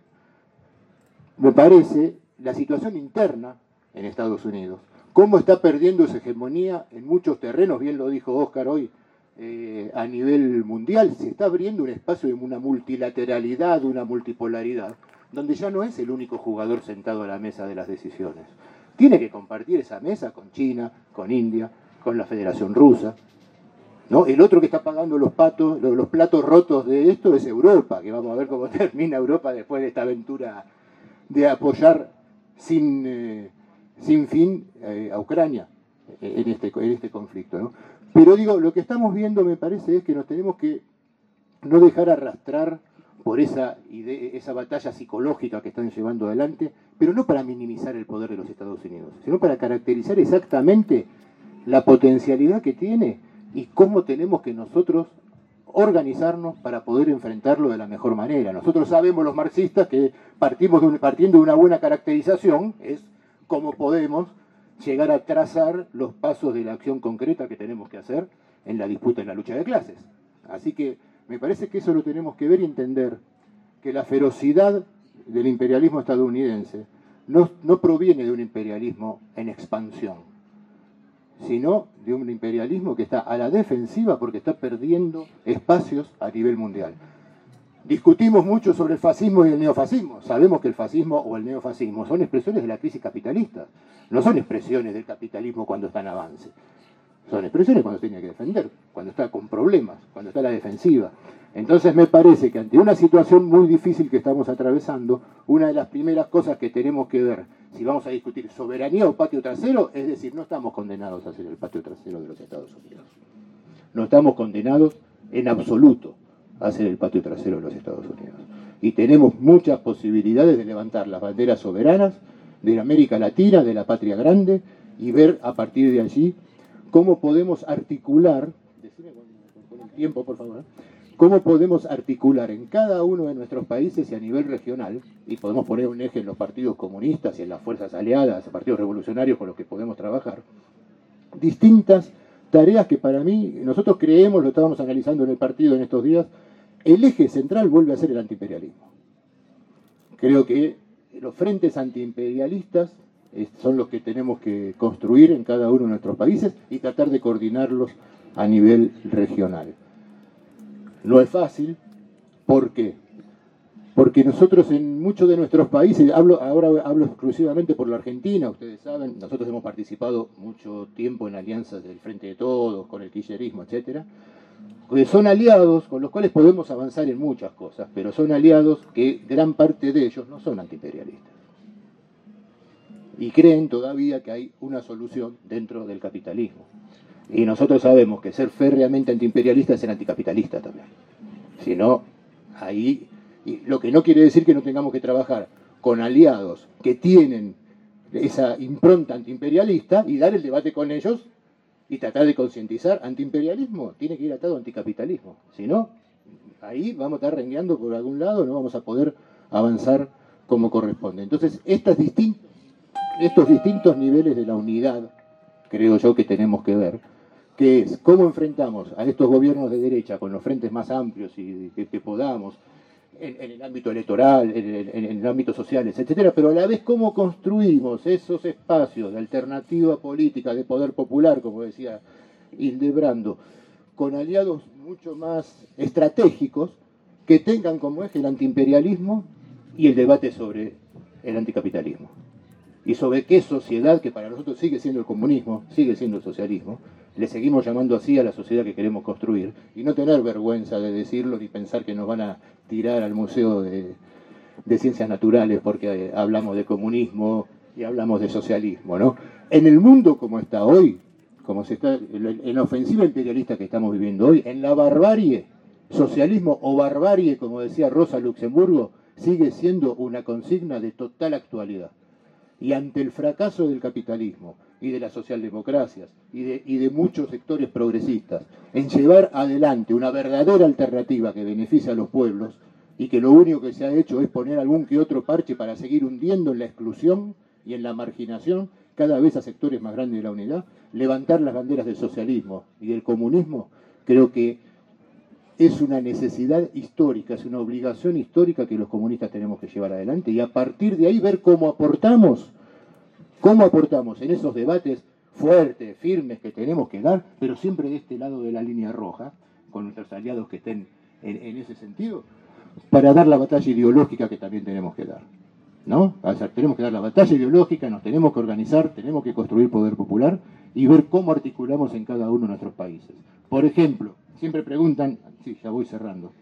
me parece, la situación interna en Estados Unidos, cómo está perdiendo su hegemonía en muchos terrenos, bien lo dijo Óscar hoy, eh, a nivel mundial, se está abriendo un espacio de una multilateralidad, una multipolaridad, donde ya no es el único jugador sentado a la mesa de las decisiones. Tiene que compartir esa mesa con China, con India, con la Federación Rusa, ¿no? El otro que está pagando los, patos, los, los platos rotos de esto es Europa, que vamos a ver cómo termina Europa después de esta aventura de apoyar sin, eh, sin fin eh, a Ucrania en este, en este conflicto, ¿no? Pero digo, lo que estamos viendo me parece es que nos tenemos que no dejar arrastrar por esa, idea, esa batalla psicológica que están llevando adelante, pero no para minimizar el poder de los Estados Unidos, sino para caracterizar exactamente la potencialidad que tiene y cómo tenemos que nosotros organizarnos para poder enfrentarlo de la mejor manera. Nosotros sabemos, los marxistas, que partimos de un, partiendo de una buena caracterización, es cómo podemos llegar a trazar los pasos de la acción concreta que tenemos que hacer en la disputa, en la lucha de clases. Así que me parece que eso lo tenemos que ver y entender, que la ferocidad del imperialismo estadounidense no, no proviene de un imperialismo en expansión, sino de un imperialismo que está a la defensiva porque está perdiendo espacios a nivel mundial. Discutimos mucho sobre el fascismo y el neofascismo. Sabemos que el fascismo o el neofascismo son expresiones de la crisis capitalista, no son expresiones del capitalismo cuando está en avance. Son expresiones cuando se tiene que defender, cuando está con problemas, cuando está a la defensiva. Entonces me parece que ante una situación muy difícil que estamos atravesando, una de las primeras cosas que tenemos que ver, si vamos a discutir soberanía o patio trasero, es decir, no estamos condenados a ser el patio trasero de los Estados Unidos. No estamos condenados en absoluto a ser el patio trasero de los Estados Unidos. Y tenemos muchas posibilidades de levantar las banderas soberanas de la América Latina, de la patria grande, y ver a partir de allí cómo podemos articular, decime con, con el tiempo por favor, ¿eh? cómo podemos articular en cada uno de nuestros países y a nivel regional, y podemos poner un eje en los partidos comunistas y en las fuerzas aliadas, partidos revolucionarios con los que podemos trabajar, distintas tareas que para mí, nosotros creemos, lo estábamos analizando en el partido en estos días, el eje central vuelve a ser el antiimperialismo. Creo que los frentes antiimperialistas son los que tenemos que construir en cada uno de nuestros países y tratar de coordinarlos a nivel regional. No es fácil, ¿por qué? Porque nosotros en muchos de nuestros países, hablo, ahora hablo exclusivamente por la Argentina, ustedes saben, nosotros hemos participado mucho tiempo en alianzas del Frente de Todos, con el kirchnerismo, etcétera, que son aliados con los cuales podemos avanzar en muchas cosas, pero son aliados que gran parte de ellos no son antiimperialistas. Y creen todavía que hay una solución dentro del capitalismo. Y nosotros sabemos que ser férreamente antiimperialista es ser anticapitalista también. Si no, ahí... Y lo que no quiere decir que no tengamos que trabajar con aliados que tienen esa impronta antiimperialista y dar el debate con ellos y tratar de concientizar. Antiimperialismo tiene que ir atado a anticapitalismo. Si no, ahí vamos a estar rengueando por algún lado, no vamos a poder avanzar como corresponde. Entonces, estas distin- estos distintos niveles de la unidad, creo yo que tenemos que ver, que es cómo enfrentamos a estos gobiernos de derecha con los frentes más amplios y que, que podamos, en, en el ámbito electoral, en el, en el ámbito social, etcétera, pero a la vez cómo construimos esos espacios de alternativa política, de poder popular, como decía Hildebrando, con aliados mucho más estratégicos que tengan como eje el antiimperialismo y el debate sobre el anticapitalismo. Y sobre qué sociedad, que para nosotros sigue siendo el comunismo, sigue siendo el socialismo, le seguimos llamando así a la sociedad que queremos construir, y no tener vergüenza de decirlo ni pensar que nos van a tirar al Museo de, de Ciencias Naturales porque eh, hablamos de comunismo y hablamos de socialismo, ¿no? En el mundo como está hoy, como se está, en la ofensiva imperialista que estamos viviendo hoy, en la barbarie, socialismo o barbarie, como decía Rosa Luxemburgo, sigue siendo una consigna de total actualidad. Y ante el fracaso del capitalismo y de las socialdemocracias y de, y de muchos sectores progresistas en llevar adelante una verdadera alternativa que beneficie a los pueblos y que lo único que se ha hecho es poner algún que otro parche para seguir hundiendo en la exclusión y en la marginación cada vez a sectores más grandes de la unidad, levantar las banderas del socialismo y del comunismo, creo que es una necesidad histórica, es una obligación histórica que los comunistas tenemos que llevar adelante y a partir de ahí ver cómo aportamos, cómo aportamos en esos debates fuertes, firmes que tenemos que dar, pero siempre de este lado de la línea roja, con nuestros aliados que estén en, en ese sentido, para dar la batalla ideológica que también tenemos que dar, ¿no? O sea, tenemos que dar la batalla ideológica, nos tenemos que organizar, tenemos que construir poder popular y ver cómo articulamos en cada uno de nuestros países. Por ejemplo, siempre preguntan, sí, ya voy cerrando,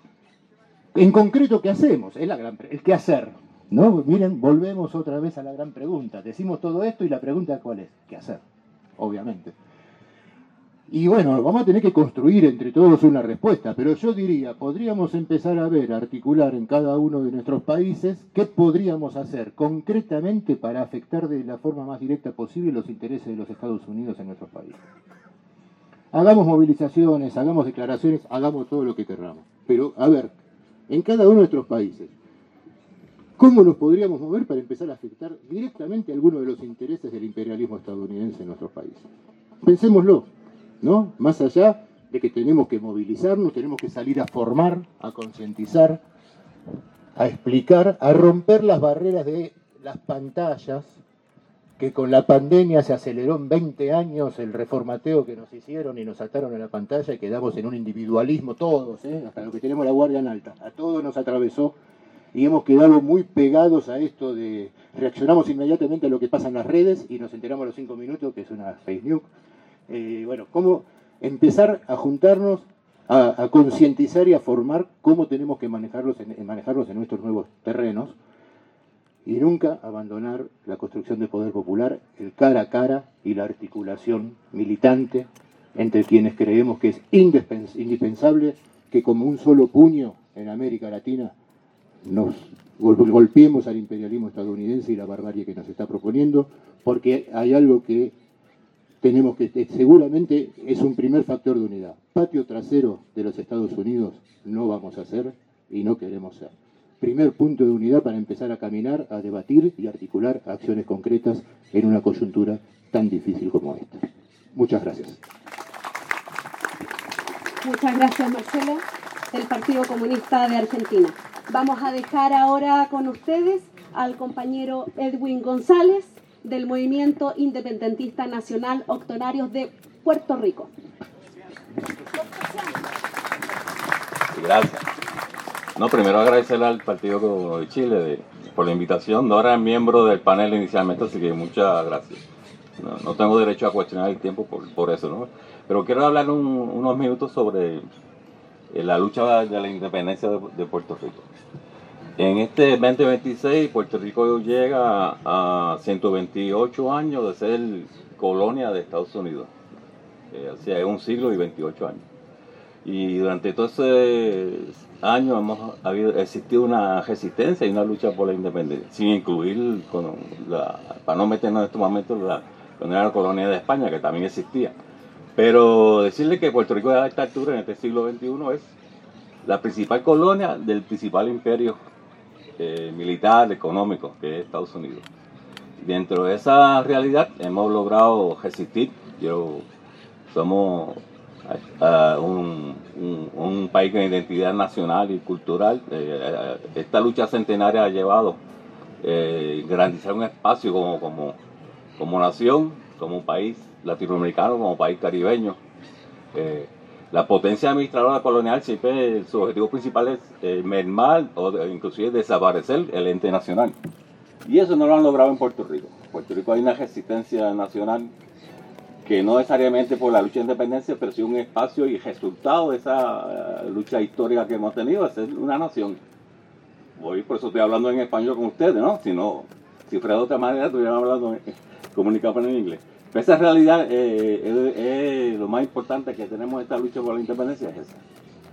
en concreto, ¿qué hacemos? Es la gran, el qué hacer, ¿no? Miren, volvemos otra vez a la gran pregunta. Decimos todo esto y la pregunta ¿cuál es? ¿Qué hacer? Obviamente. Y bueno, vamos a tener que construir entre todos una respuesta, pero yo diría, podríamos empezar a ver, a articular en cada uno de nuestros países qué podríamos hacer concretamente para afectar de la forma más directa posible los intereses de los Estados Unidos en nuestros países. Hagamos movilizaciones, hagamos declaraciones, hagamos todo lo que querramos. Pero, a ver, en cada uno de nuestros países, ¿cómo nos podríamos mover para empezar a afectar directamente algunos de los intereses del imperialismo estadounidense en nuestros países? Pensémoslo, ¿no? Más allá de que tenemos que movilizarnos, tenemos que salir a formar, a concientizar, a explicar, a romper las barreras de las pantallas, que con la pandemia se aceleró en veinte años el reformateo que nos hicieron y nos ataron a la pantalla y quedamos en un individualismo todos, ¿eh? Hasta los que tenemos la guardia en alta, a todos nos atravesó y hemos quedado muy pegados a esto de reaccionamos inmediatamente a lo que pasa en las redes y nos enteramos a los cinco minutos que es una fake news. Eh, bueno, cómo empezar a juntarnos, a, a concientizar y a formar cómo tenemos que manejarlos en, manejarlos en nuestros nuevos terrenos. Y nunca abandonar la construcción del poder popular, el cara a cara y la articulación militante entre quienes creemos que es indispensable que como un solo puño en América Latina nos golpeemos al imperialismo estadounidense y la barbarie que nos está proponiendo, porque hay algo que tenemos que, seguramente es un primer factor de unidad. Patio trasero de los Estados Unidos no vamos a ser y no queremos ser. Primer punto de unidad para empezar a caminar, a debatir y articular acciones concretas en una coyuntura tan difícil como esta. Muchas gracias. Muchas gracias, Marcelo, del Partido Comunista de Argentina. Vamos a dejar ahora con ustedes al compañero Edwin González, del Movimiento Independentista Nacional Octonarios de Puerto Rico. Gracias. No, primero agradecerle al Partido de Chile de, por la invitación. No era miembro del panel inicialmente, así que muchas gracias. No, no tengo derecho a cuestionar el tiempo por, por eso, ¿no? Pero quiero hablar un, unos minutos sobre la lucha de la independencia de, de Puerto Rico. En este veinte veintiséis, Puerto Rico llega a ciento veintiocho años de ser colonia de Estados Unidos. Eh, o sea, es un siglo y veintiocho años. Y durante todos esos años hemos habido, existido una resistencia y una lucha por la independencia, sin incluir, con la, para no meternos en estos momentos, la, la colonia de España, que también existía. Pero decirle que Puerto Rico a esta altura, en este siglo veintiuno, es la principal colonia del principal imperio eh, militar, económico, que es Estados Unidos. Dentro de esa realidad hemos logrado resistir. Yo, somos uh, un, un, un país con identidad nacional y cultural. Eh, esta lucha centenaria ha llevado eh, garantizar un espacio como, como, como nación, como país latinoamericano, como país caribeño. Eh, la potencia administradora colonial siempre su objetivo principal es eh, mermar o de, inclusive desaparecer el ente nacional. Y eso no lo han logrado en Puerto Rico. En Puerto Rico hay una resistencia nacional que no necesariamente por la lucha de independencia, pero sí un espacio y resultado de esa uh, lucha histórica que hemos tenido, es ser una nación. Hoy por eso estoy hablando en español con ustedes, ¿no? Si no, si fuera de otra manera, estuviéramos hablando, comunicando en inglés. Pero esa realidad, eh, es, es lo más importante que tenemos en esta lucha por la independencia, es esa.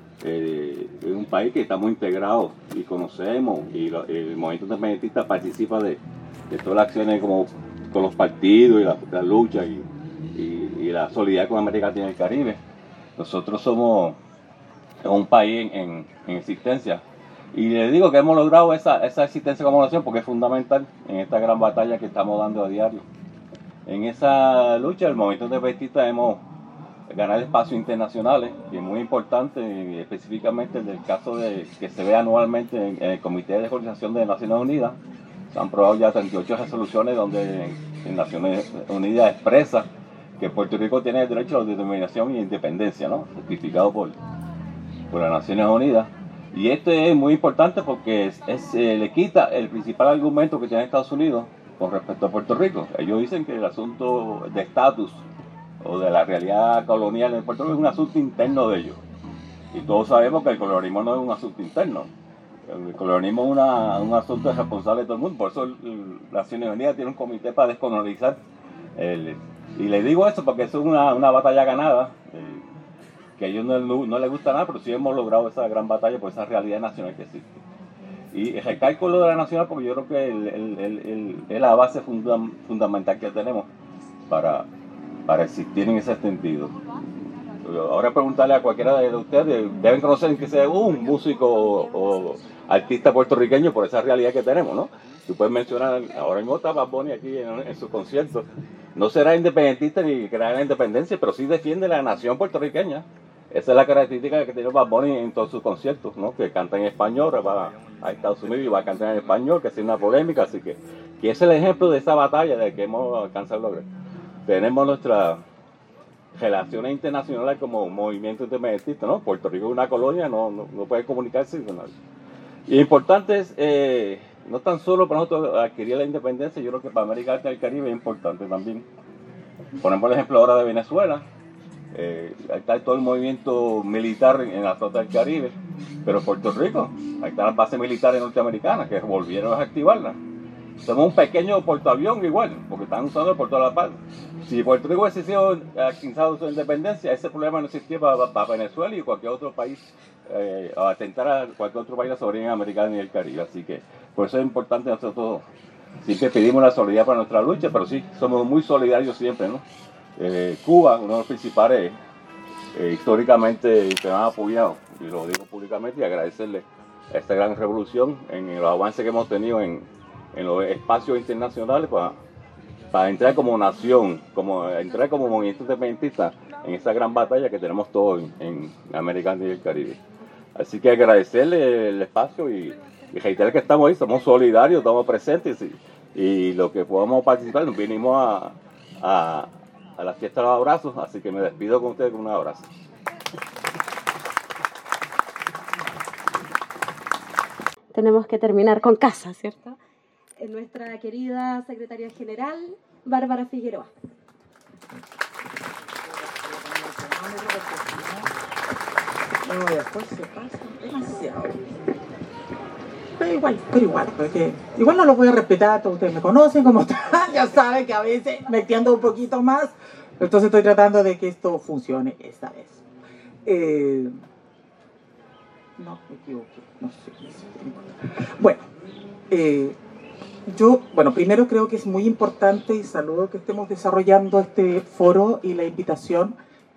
Eh, es un país que estamos integrados y conocemos, y lo, el movimiento independentista participa de, de todas las acciones como con los partidos y la, la lucha y, y, y la solidaridad con América Latina y el Caribe. Nosotros somos un país en, en, en existencia, y les digo que hemos logrado esa, esa existencia como nación porque es fundamental en esta gran batalla que estamos dando a diario. En esa lucha, el movimiento independentista hemos ganado espacios internacionales, que es muy importante, específicamente en el caso de que se ve anualmente en, en el Comité de Organización de Naciones Unidas. Se han aprobado ya treinta y ocho resoluciones donde en, en Naciones Unidas expresa que Puerto Rico tiene el derecho a la determinación y independencia, ¿no? Certificado por, por las Naciones Unidas. Y esto es muy importante porque es, es, eh, le quita el principal argumento que tiene Estados Unidos con respecto a Puerto Rico. Ellos dicen que el asunto de estatus o de la realidad colonial en Puerto Rico es un asunto interno de ellos. Y todos sabemos que el colonialismo no es un asunto interno. El colonialismo es una, un asunto responsable de todo el mundo. Por eso las Naciones Unidas tiene un comité para descolonizar. El, y les digo eso porque eso es una, una batalla ganada, eh, que a ellos no, no, no les gusta nada, pero sí hemos logrado esa gran batalla por esa realidad nacional que existe. Y recalco lo de la nacional porque yo creo que el, el, el, el, es la base funda, fundamental que tenemos para, para existir en ese sentido. Ahora preguntarle a cualquiera de ustedes, deben conocer que sea un músico o, o artista puertorriqueño por esa realidad que tenemos, ¿no? Tú puedes mencionar, ahora en otra Bad Bunny aquí en, en sus conciertos, no será independentista ni creará la independencia, pero sí defiende la nación puertorriqueña. Esa es la característica que tiene Bad Bunny en todos sus conciertos, ¿no? Que canta en español, va a Estados Unidos y va a cantar en español, que es una polémica, así que, que ese es el ejemplo de esa batalla de que hemos alcanzado lograr. Tenemos nuestras relaciones internacionales como movimiento independentista, ¿no? Puerto Rico es una colonia, no, no, no puede comunicarse con nadie. Y importante es, eh, no tan solo para nosotros adquirir la independencia, yo creo que para América Latina y el Caribe es importante también. Ponemos el ejemplo ahora de Venezuela. Eh, ahí está todo el movimiento militar en la flota del Caribe, pero Puerto Rico, ahí están las bases militares norteamericanas que volvieron a activarlas. Somos un pequeño portaavión igual, porque están usando por todas las partes. Si Puerto Rico hubiese sido alcanzado su independencia, ese problema no existía para, para Venezuela y cualquier otro país, eh, a atentar a cualquier otro país de la soberanía americana y el Caribe. Así que por eso es importante nosotros, siempre pedimos la solidaridad para nuestra lucha, pero sí, somos muy solidarios siempre, ¿no? Eh, Cuba, uno de los principales eh, históricamente que me han apoyado, y lo digo públicamente, y agradecerle a esta gran revolución en el avance que hemos tenido en, en los espacios internacionales para, para entrar como nación, como entrar como movimiento independentista en esa gran batalla que tenemos todos en, en América Latina y el Caribe. Así que agradecerle el espacio y, y reiterar que estamos ahí, somos solidarios, estamos presentes y, y lo que podamos participar, nos vinimos a, a a la fiesta de los abrazos, así que me despido con ustedes con un abrazo. Tenemos que terminar con casa, ¿cierto? En nuestra querida secretaria general, Bárbara Figueroa. No, después se pasa demasiado. Pero igual, pero igual, porque igual no lo voy a respetar, todos ustedes me conocen como tal, ya saben que a veces me extiendo un poquito más, entonces estoy tratando de que esto funcione esta vez. Eh, no, me equivoqué, no sé. Bueno, eh, yo, bueno, primero creo que es muy importante y saludo que estemos desarrollando este foro y la invitación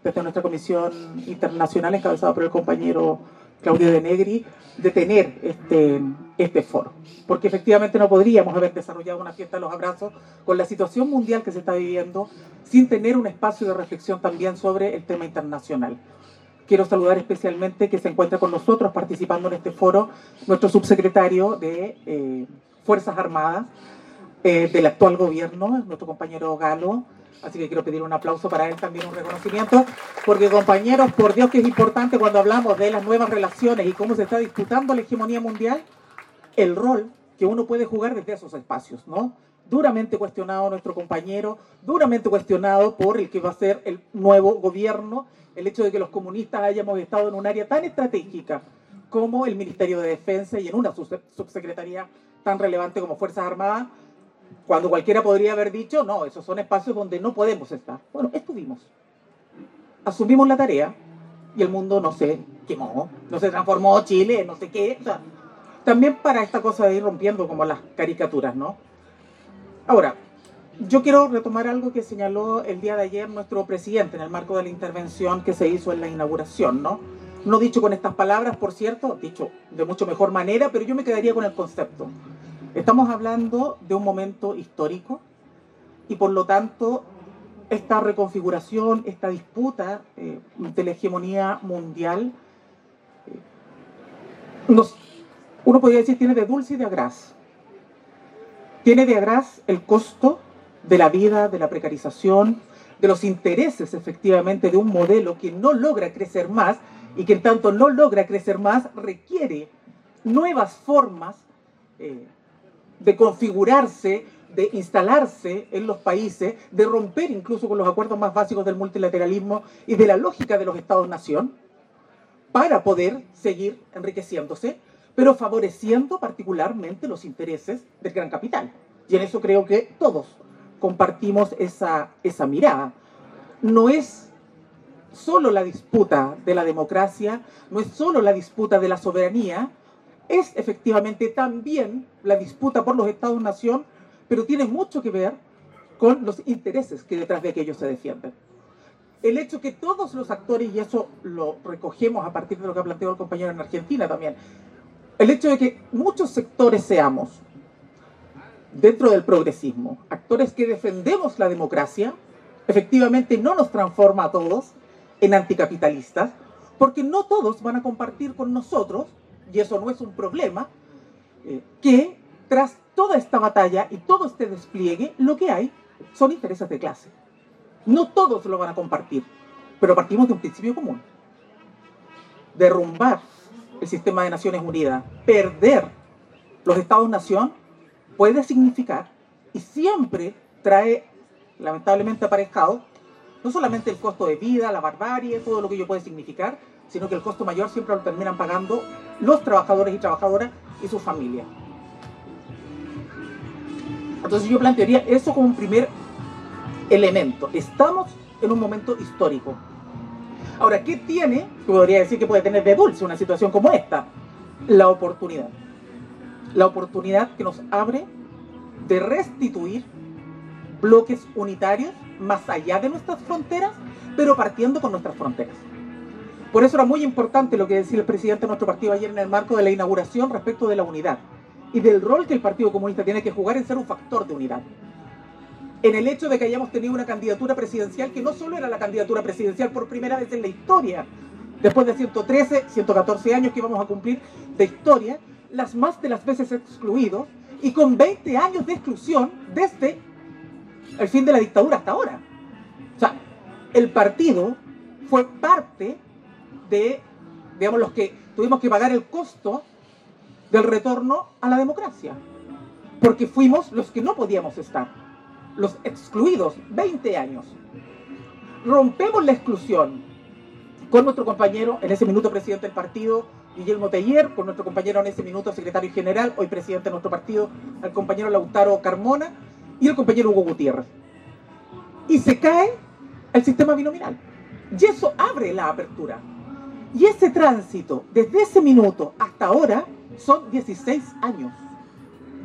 desde nuestra comisión internacional encabezada por el compañero Claudio de Negri, de tener este, este foro. Porque efectivamente no podríamos haber desarrollado una fiesta de los abrazos con la situación mundial que se está viviendo sin tener un espacio de reflexión también sobre el tema internacional. Quiero saludar especialmente que se encuentra con nosotros participando en este foro nuestro subsecretario de eh, Fuerzas Armadas eh, del actual gobierno, nuestro compañero Galo. Así que quiero pedir un aplauso para él, también un reconocimiento, porque compañeros, por Dios que es importante cuando hablamos de las nuevas relaciones y cómo se está disputando la hegemonía mundial, el rol que uno puede jugar desde esos espacios, ¿no? Duramente cuestionado nuestro compañero, duramente cuestionado por el que va a ser el nuevo gobierno, el hecho de que los comunistas hayamos estado en un área tan estratégica como el Ministerio de Defensa y en una subsecretaría tan relevante como Fuerzas Armadas, cuando cualquiera podría haber dicho, no, esos son espacios donde no podemos estar. Bueno, estuvimos. Asumimos la tarea y el mundo no se quemó, no se transformó Chile, no sé qué. O sea, también para esta cosa de ir rompiendo como las caricaturas, ¿no? Ahora, yo quiero retomar algo que señaló el día de ayer nuestro presidente en el marco de la intervención que se hizo en la inauguración, ¿no? No dicho con estas palabras, por cierto, dicho de mucho mejor manera, pero yo me quedaría con el concepto. Estamos hablando de un momento histórico y por lo tanto esta reconfiguración, esta disputa eh, de la hegemonía mundial, eh, nos, uno podría decir tiene de dulce y de agraz. Tiene de agraz el costo de la vida, de la precarización, de los intereses efectivamente de un modelo que no logra crecer más y que en tanto no logra crecer más requiere nuevas formas eh, de configurarse, de instalarse en los países, de romper incluso con los acuerdos más básicos del multilateralismo y de la lógica de los Estados-nación para poder seguir enriqueciéndose, pero favoreciendo particularmente los intereses del gran capital. Y en eso creo que todos compartimos esa, esa mirada. No es solo la disputa de la democracia, no es solo la disputa de la soberanía, es efectivamente también la disputa por los Estados-nación, pero tiene mucho que ver con los intereses que detrás de aquellos se defienden. El hecho que todos los actores, y eso lo recogemos a partir de lo que ha planteado el compañero en Argentina también, el hecho de que muchos sectores seamos, dentro del progresismo, actores que defendemos la democracia, efectivamente no nos transforma a todos en anticapitalistas, porque no todos van a compartir con nosotros, y eso no es un problema, eh, que tras toda esta batalla y todo este despliegue, lo que hay son intereses de clase. No todos lo van a compartir, pero partimos de un principio común. Derrumbar el sistema de Naciones Unidas, perder los Estados-nación, puede significar, y siempre trae, lamentablemente aparejado, no solamente el costo de vida, la barbarie, todo lo que ello puede significar, sino que el costo mayor siempre lo terminan pagando los trabajadores y trabajadoras y sus familias. Entonces yo plantearía eso como un primer elemento. Estamos en un momento histórico. Ahora, ¿qué tiene? Podría decir que puede tener de dulce una situación como esta. La oportunidad. La oportunidad que nos abre de restituir bloques unitarios más allá de nuestras fronteras, pero partiendo con nuestras fronteras. Por eso era muy importante lo que decía el presidente de nuestro partido ayer en el marco de la inauguración respecto de la unidad y del rol que el Partido Comunista tiene que jugar en ser un factor de unidad. En el hecho de que hayamos tenido una candidatura presidencial que no solo era la candidatura presidencial por primera vez en la historia, después de ciento trece, ciento catorce años que íbamos a cumplir de historia, las más de las veces excluidos y con veinte años de exclusión desde el fin de la dictadura hasta ahora. O sea, el partido fue parte de, digamos, los que tuvimos que pagar el costo del retorno a la democracia, porque fuimos los que no podíamos estar, los excluidos, veinte años. Rompemos la exclusión con nuestro compañero, en ese minuto presidente del partido, Guillermo Teller, con nuestro compañero en ese minuto secretario general, hoy presidente de nuestro partido, el compañero Lautaro Carmona, y el compañero Hugo Gutiérrez. Y se cae el sistema binominal. Y eso abre la apertura. Y ese tránsito, desde ese minuto hasta ahora, son dieciséis años.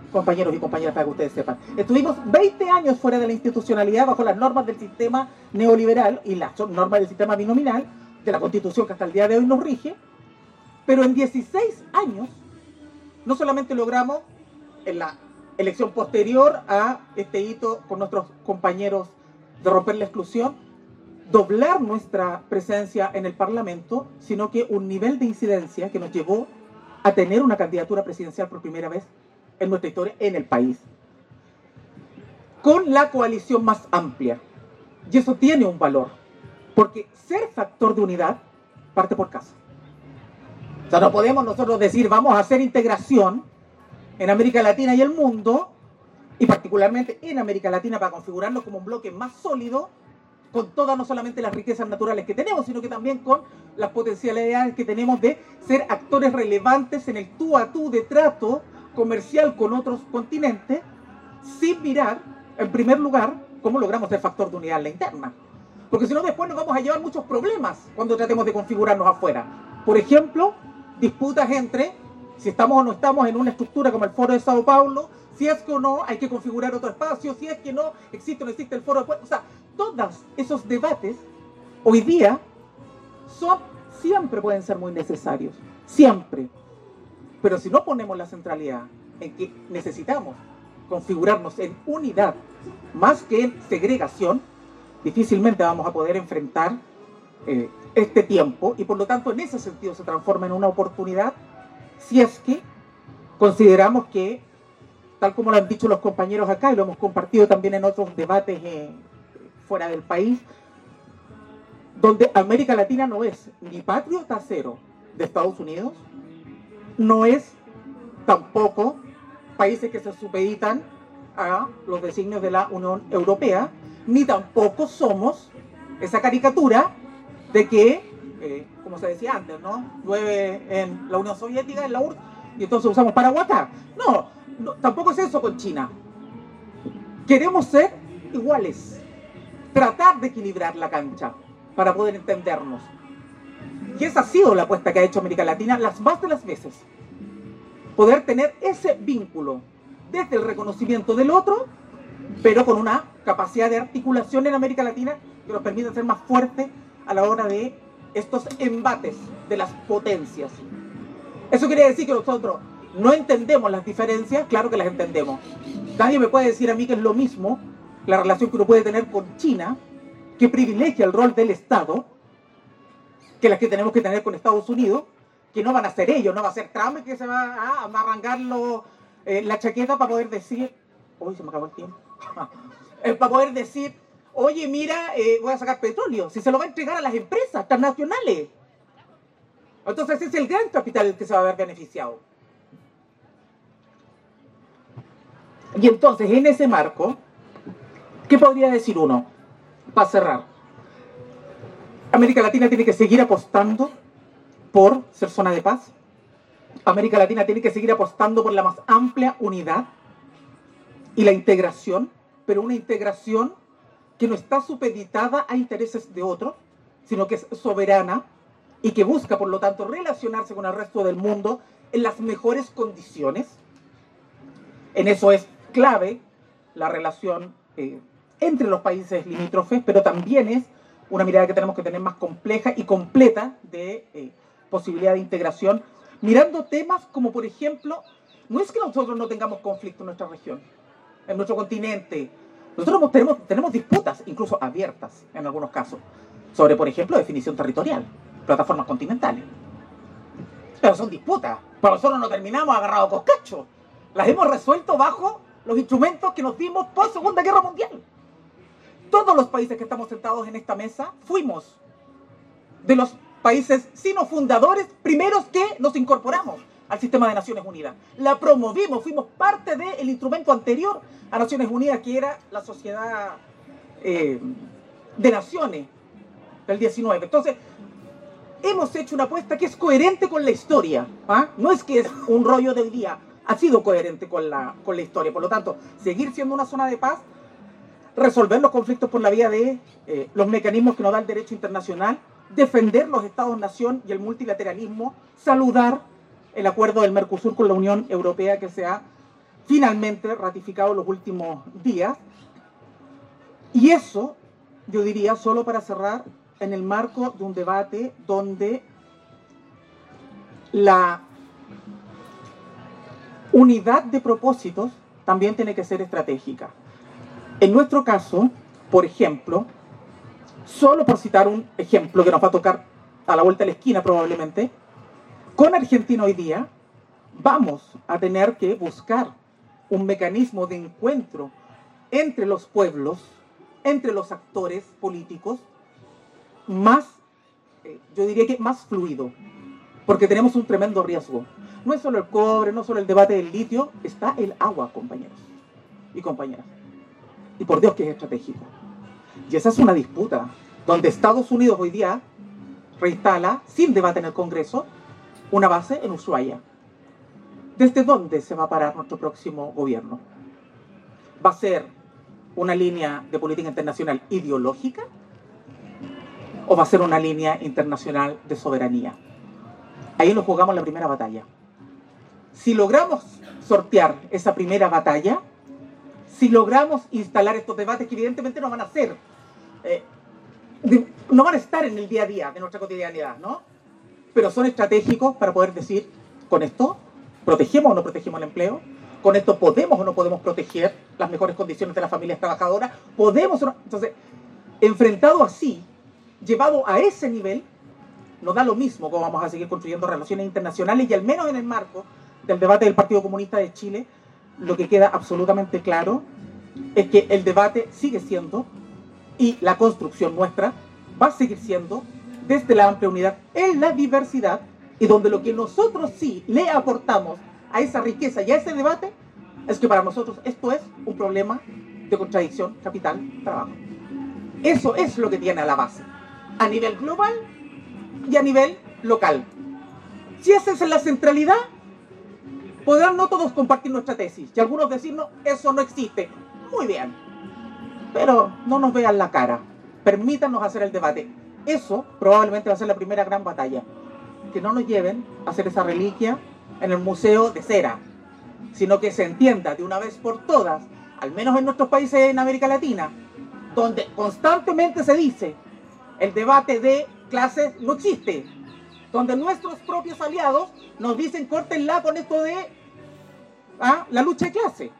compañeros y compañeras, para que ustedes sepan. Estuvimos veinte años fuera de la institucionalidad bajo las normas del sistema neoliberal y las normas del sistema binominal de la Constitución que hasta el día de hoy nos rige, pero en dieciséis años no solamente logramos en la elección posterior a este hito con nuestros compañeros de romper la exclusión, doblar nuestra presencia en el Parlamento, sino que un nivel de incidencia que nos llevó a tener una candidatura presidencial por primera vez en nuestra historia en el país, con la coalición más amplia. Y eso tiene un valor, porque ser factor de unidad parte por casa. O sea, no podemos nosotros decir vamos a hacer integración en América Latina y el mundo, y particularmente en América Latina, para configurarnos como un bloque más sólido, con todas no solamente las riquezas naturales que tenemos, sino que también con las potencialidades que tenemos de ser actores relevantes en el tú a tú de trato comercial con otros continentes, sin mirar, en primer lugar, cómo logramos ser factor de unidad en la interna. Porque si no, después nos vamos a llevar muchos problemas cuando tratemos de configurarnos afuera. Por ejemplo, disputas entre si estamos o no estamos en una estructura como el Foro de Sao Paulo, si es que o no hay que configurar otro espacio, si es que no existe o no existe el Foro de... O sea, todos esos debates hoy día son, siempre pueden ser muy necesarios, siempre. Pero si no ponemos la centralidad en que necesitamos configurarnos en unidad más que en segregación, difícilmente vamos a poder enfrentar eh, este tiempo, y por lo tanto en ese sentido se transforma en una oportunidad si es que consideramos que, tal como lo han dicho los compañeros acá y lo hemos compartido también en otros debates eh, fuera del país, donde América Latina no es ni patriota cero de Estados Unidos, no es tampoco países que se supeditan a los designios de la Unión Europea, ni tampoco somos esa caricatura de que, eh, como se decía antes, ¿no? Llueve en la Unión Soviética, en la U R S S, y entonces usamos paraguatá. No, no, tampoco es eso con China. Queremos ser iguales, tratar de equilibrar la cancha para poder entendernos. Y esa ha sido la apuesta que ha hecho América Latina las más de las veces. Poder tener ese vínculo desde el reconocimiento del otro, pero con una capacidad de articulación en América Latina que nos permite ser más fuertes a la hora de estos embates de las potencias. ¿Eso quiere decir que nosotros no entendemos las diferencias? Claro que las entendemos. Nadie me puede decir a mí que es lo mismo la relación que uno puede tener con China, que privilegia el rol del Estado, que las que tenemos que tener con Estados Unidos, que no van a ser ellos, no va a ser Trump que se va a amarrangarlo eh, la chaqueta para poder decir, uy, se me acabó el tiempo, eh, para poder decir, oye, mira, eh, voy a sacar petróleo, si se lo va a entregar a las empresas transnacionales. Entonces es el gran capital el que se va a ver beneficiado. Y entonces, en ese marco, ¿qué podría decir uno? Para cerrar, América Latina tiene que seguir apostando por ser zona de paz. América Latina tiene que seguir apostando por la más amplia unidad y la integración, pero una integración que no está supeditada a intereses de otros, sino que es soberana y que busca, por lo tanto, relacionarse con el resto del mundo en las mejores condiciones. En eso es clave la relación eh, entre los países limítrofes, pero también es una mirada que tenemos que tener más compleja y completa de eh, posibilidad de integración, mirando temas como, por ejemplo, no es que nosotros no tengamos conflicto en nuestra región, en nuestro continente. Nosotros tenemos, tenemos disputas, incluso abiertas en algunos casos, sobre, por ejemplo, definición territorial, plataformas continentales. Pero son disputas. Para nosotros no terminamos agarrados con cacho. Las hemos resuelto bajo los instrumentos que nos dimos por Segunda Guerra Mundial. Todos los países que estamos sentados en esta mesa fuimos de los países sino fundadores primeros que nos incorporamos al sistema de Naciones Unidas. La promovimos, fuimos parte del instrumento anterior a Naciones Unidas, que era la Sociedad eh, de Naciones del diecinueve. Entonces, hemos hecho una apuesta que es coherente con la historia. ¿Ah? No es que es un rollo de hoy día, ha sido coherente con la, con la historia. Por lo tanto, seguir siendo una zona de paz, resolver los conflictos por la vía de eh, los mecanismos que nos da el derecho internacional, defender los Estados-nación y el multilateralismo, saludar el acuerdo del Mercosur con la Unión Europea que se ha finalmente ratificado en los últimos días. Y eso, yo diría, solo para cerrar, en el marco de un debate donde la unidad de propósitos también tiene que ser estratégica. En nuestro caso, por ejemplo, solo por citar un ejemplo que nos va a tocar a la vuelta de la esquina probablemente, con Argentina hoy día vamos a tener que buscar un mecanismo de encuentro entre los pueblos, entre los actores políticos, más, eh, yo diría que más fluido, porque tenemos un tremendo riesgo. No es solo el cobre, no es solo el debate del litio, está el agua, compañeros y compañeras. Y por Dios que es estratégico. Y esa es una disputa, donde Estados Unidos hoy día reinstala, sin debate en el Congreso, una base en Ushuaia. ¿Desde dónde se va a parar nuestro próximo gobierno? ¿Va a ser una línea de política internacional ideológica? ¿O va a ser una línea internacional de soberanía? Ahí nos jugamos la primera batalla. Si logramos sortear esa primera batalla, si logramos instalar estos debates que evidentemente no van a ser, eh, de, no van a estar en el día a día de nuestra cotidianidad, ¿no? Pero son estratégicos para poder decir, con esto, ¿protegemos o no protegemos el empleo? ¿Con esto podemos o no podemos proteger las mejores condiciones de las familias trabajadoras? ¿Podemos o no? Entonces, enfrentado así, llevado a ese nivel, nos da lo mismo cómo vamos a seguir construyendo relaciones internacionales, y al menos en el marco del debate del Partido Comunista de Chile, lo que queda absolutamente claro es que el debate sigue siendo, y la construcción nuestra va a seguir siendo, desde la amplia unidad en la diversidad, y donde lo que nosotros sí le aportamos a esa riqueza y a ese debate es que para nosotros esto es un problema de contradicción capital-trabajo. Eso es lo que tiene a la base, a nivel global y a nivel local. Si esa es la centralidad, podrán no todos compartir nuestra tesis y algunos decirnos eso no existe. Muy bien, pero no nos vean la cara, permítanos hacer el debate. Eso probablemente va a ser la primera gran batalla, que no nos lleven a hacer esa reliquia en el museo de cera, sino que se entienda de una vez por todas, al menos en nuestros países en América Latina, donde constantemente se dice el debate de clases no existe, donde nuestros propios aliados nos dicen córtenla con esto de ¿ah? la lucha de clase.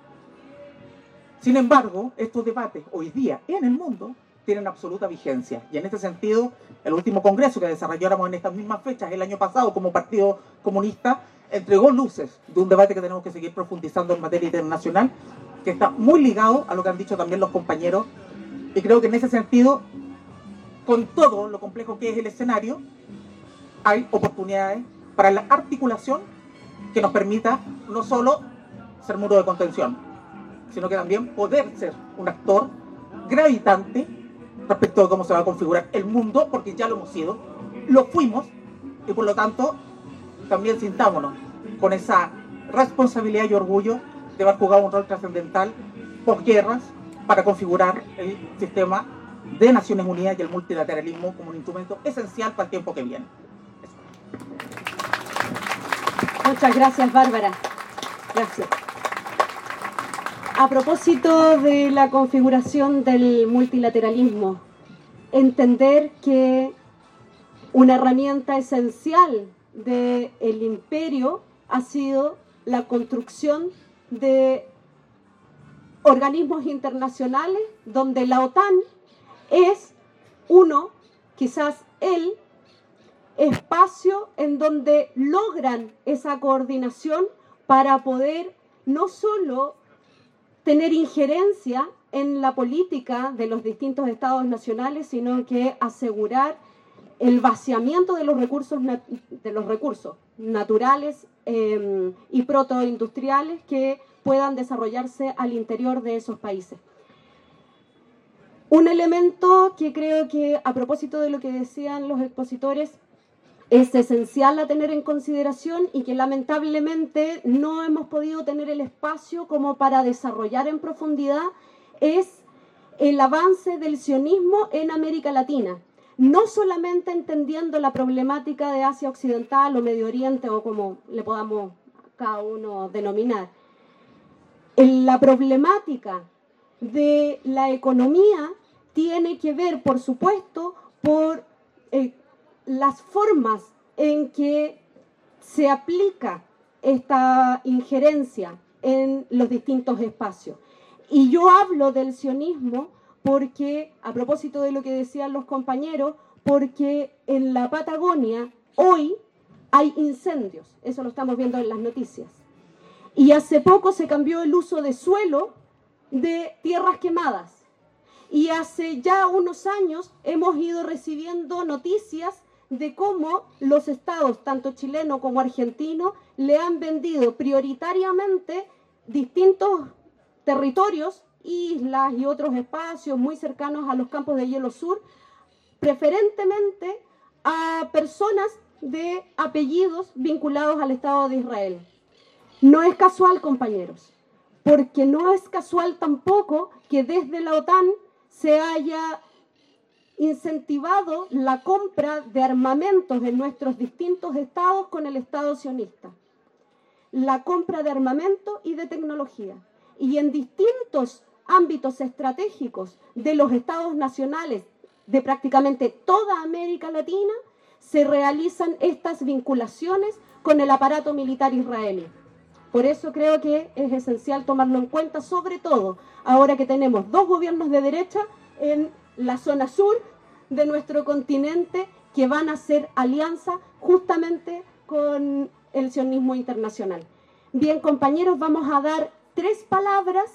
Sin embargo, estos debates hoy día en el mundo tienen absoluta vigencia, y en este sentido el último congreso que desarrolláramos en estas mismas fechas el año pasado como Partido Comunista entregó luces de un debate que tenemos que seguir profundizando en materia internacional, que está muy ligado a lo que han dicho también los compañeros, y creo que en ese sentido, con todo lo complejo que es el escenario, hay oportunidades para la articulación que nos permita no solo ser muro de contención, sino que también poder ser un actor gravitante respecto de cómo se va a configurar el mundo, porque ya lo hemos sido, lo fuimos, y por lo tanto también sintámonos con esa responsabilidad y orgullo de haber jugado un rol trascendental posguerras para configurar el sistema de Naciones Unidas y el multilateralismo como un instrumento esencial para el tiempo que viene. Muchas gracias, Bárbara. Gracias. A propósito de la configuración del multilateralismo, entender que una herramienta esencial del imperio ha sido la construcción de organismos internacionales donde la OTAN es uno, quizás el espacio en donde logran esa coordinación para poder no solo tener injerencia en la política de los distintos estados nacionales, sino que asegurar el vaciamiento de los recursos, de los recursos naturales eh, y protoindustriales que puedan desarrollarse al interior de esos países. Un elemento que creo que, a propósito de lo que decían los expositores, es esencial a tener en consideración y que lamentablemente no hemos podido tener el espacio como para desarrollar en profundidad, es el avance del sionismo en América Latina. No solamente entendiendo la problemática de Asia Occidental o Medio Oriente o como le podamos cada uno denominar, En la problemática de la economía tiene que ver, por supuesto, por eh, las formas en que se aplica esta injerencia en los distintos espacios. Y yo hablo del sionismo porque, a propósito de lo que decían los compañeros, porque en la Patagonia hoy hay incendios, eso lo estamos viendo en las noticias. Y hace poco se cambió el uso de suelo de tierras quemadas. Y hace ya unos años hemos ido recibiendo noticias de cómo los estados, tanto chileno como argentino, le han vendido prioritariamente distintos territorios, islas y otros espacios muy cercanos a los campos de hielo sur, preferentemente a personas de apellidos vinculados al Estado de Israel. No es casual, compañeros, porque no es casual tampoco que desde la OTAN se haya incentivado la compra de armamentos en nuestros distintos estados con el Estado sionista. La compra de armamento y de tecnología. Y en distintos ámbitos estratégicos de los estados nacionales de prácticamente toda América Latina se realizan estas vinculaciones con el aparato militar israelí. Por eso creo que es esencial tomarlo en cuenta, sobre todo ahora que tenemos dos gobiernos de derecha en la zona sur de nuestro continente que van a hacer alianza justamente con el sionismo internacional. Bien, compañeros, vamos a dar tres palabras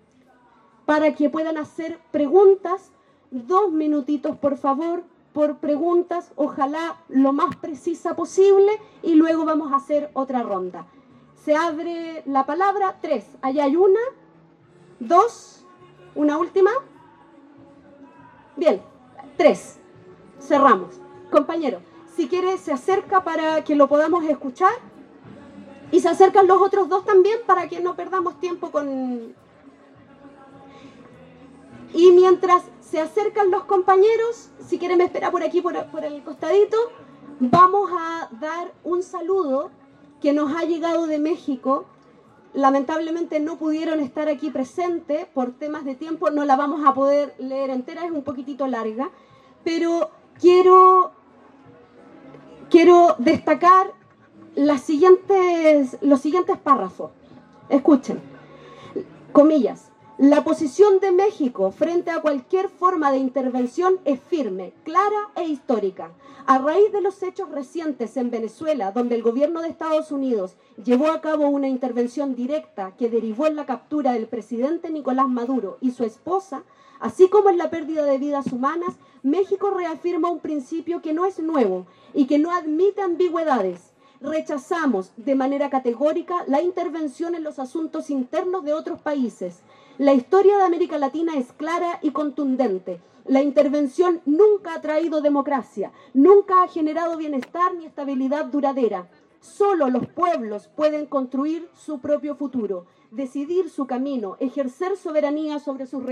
para que puedan hacer preguntas. Dos minutitos, por favor, por preguntas, ojalá lo más precisa posible, y luego vamos a hacer otra ronda. Se abre la palabra, tres. Allá hay una, dos, una última. Bien, tres. Cerramos. Compañero, si quiere se acerca para que lo podamos escuchar, y se acercan los otros dos también para que no perdamos tiempo con... Y mientras se acercan los compañeros, si quieren me espera por aquí, por, por el costadito, vamos a dar un saludo que nos ha llegado de México. Lamentablemente no pudieron estar aquí presentes por temas de tiempo, no la vamos a poder leer entera, es un poquitito larga, pero quiero, quiero destacar las siguientes, los siguientes párrafos. Escuchen, comillas. La posición de México frente a cualquier forma de intervención es firme, clara e histórica. A raíz de los hechos recientes en Venezuela, donde el gobierno de Estados Unidos llevó a cabo una intervención directa que derivó en la captura del presidente Nicolás Maduro y su esposa, así como en la pérdida de vidas humanas, México reafirma un principio que no es nuevo y que no admite ambigüedades. Rechazamos de manera categórica la intervención en los asuntos internos de otros países. La historia de América Latina es clara y contundente. La intervención nunca ha traído democracia, nunca ha generado bienestar ni estabilidad duradera. Solo los pueblos pueden construir su propio futuro, decidir su camino, ejercer soberanía sobre sus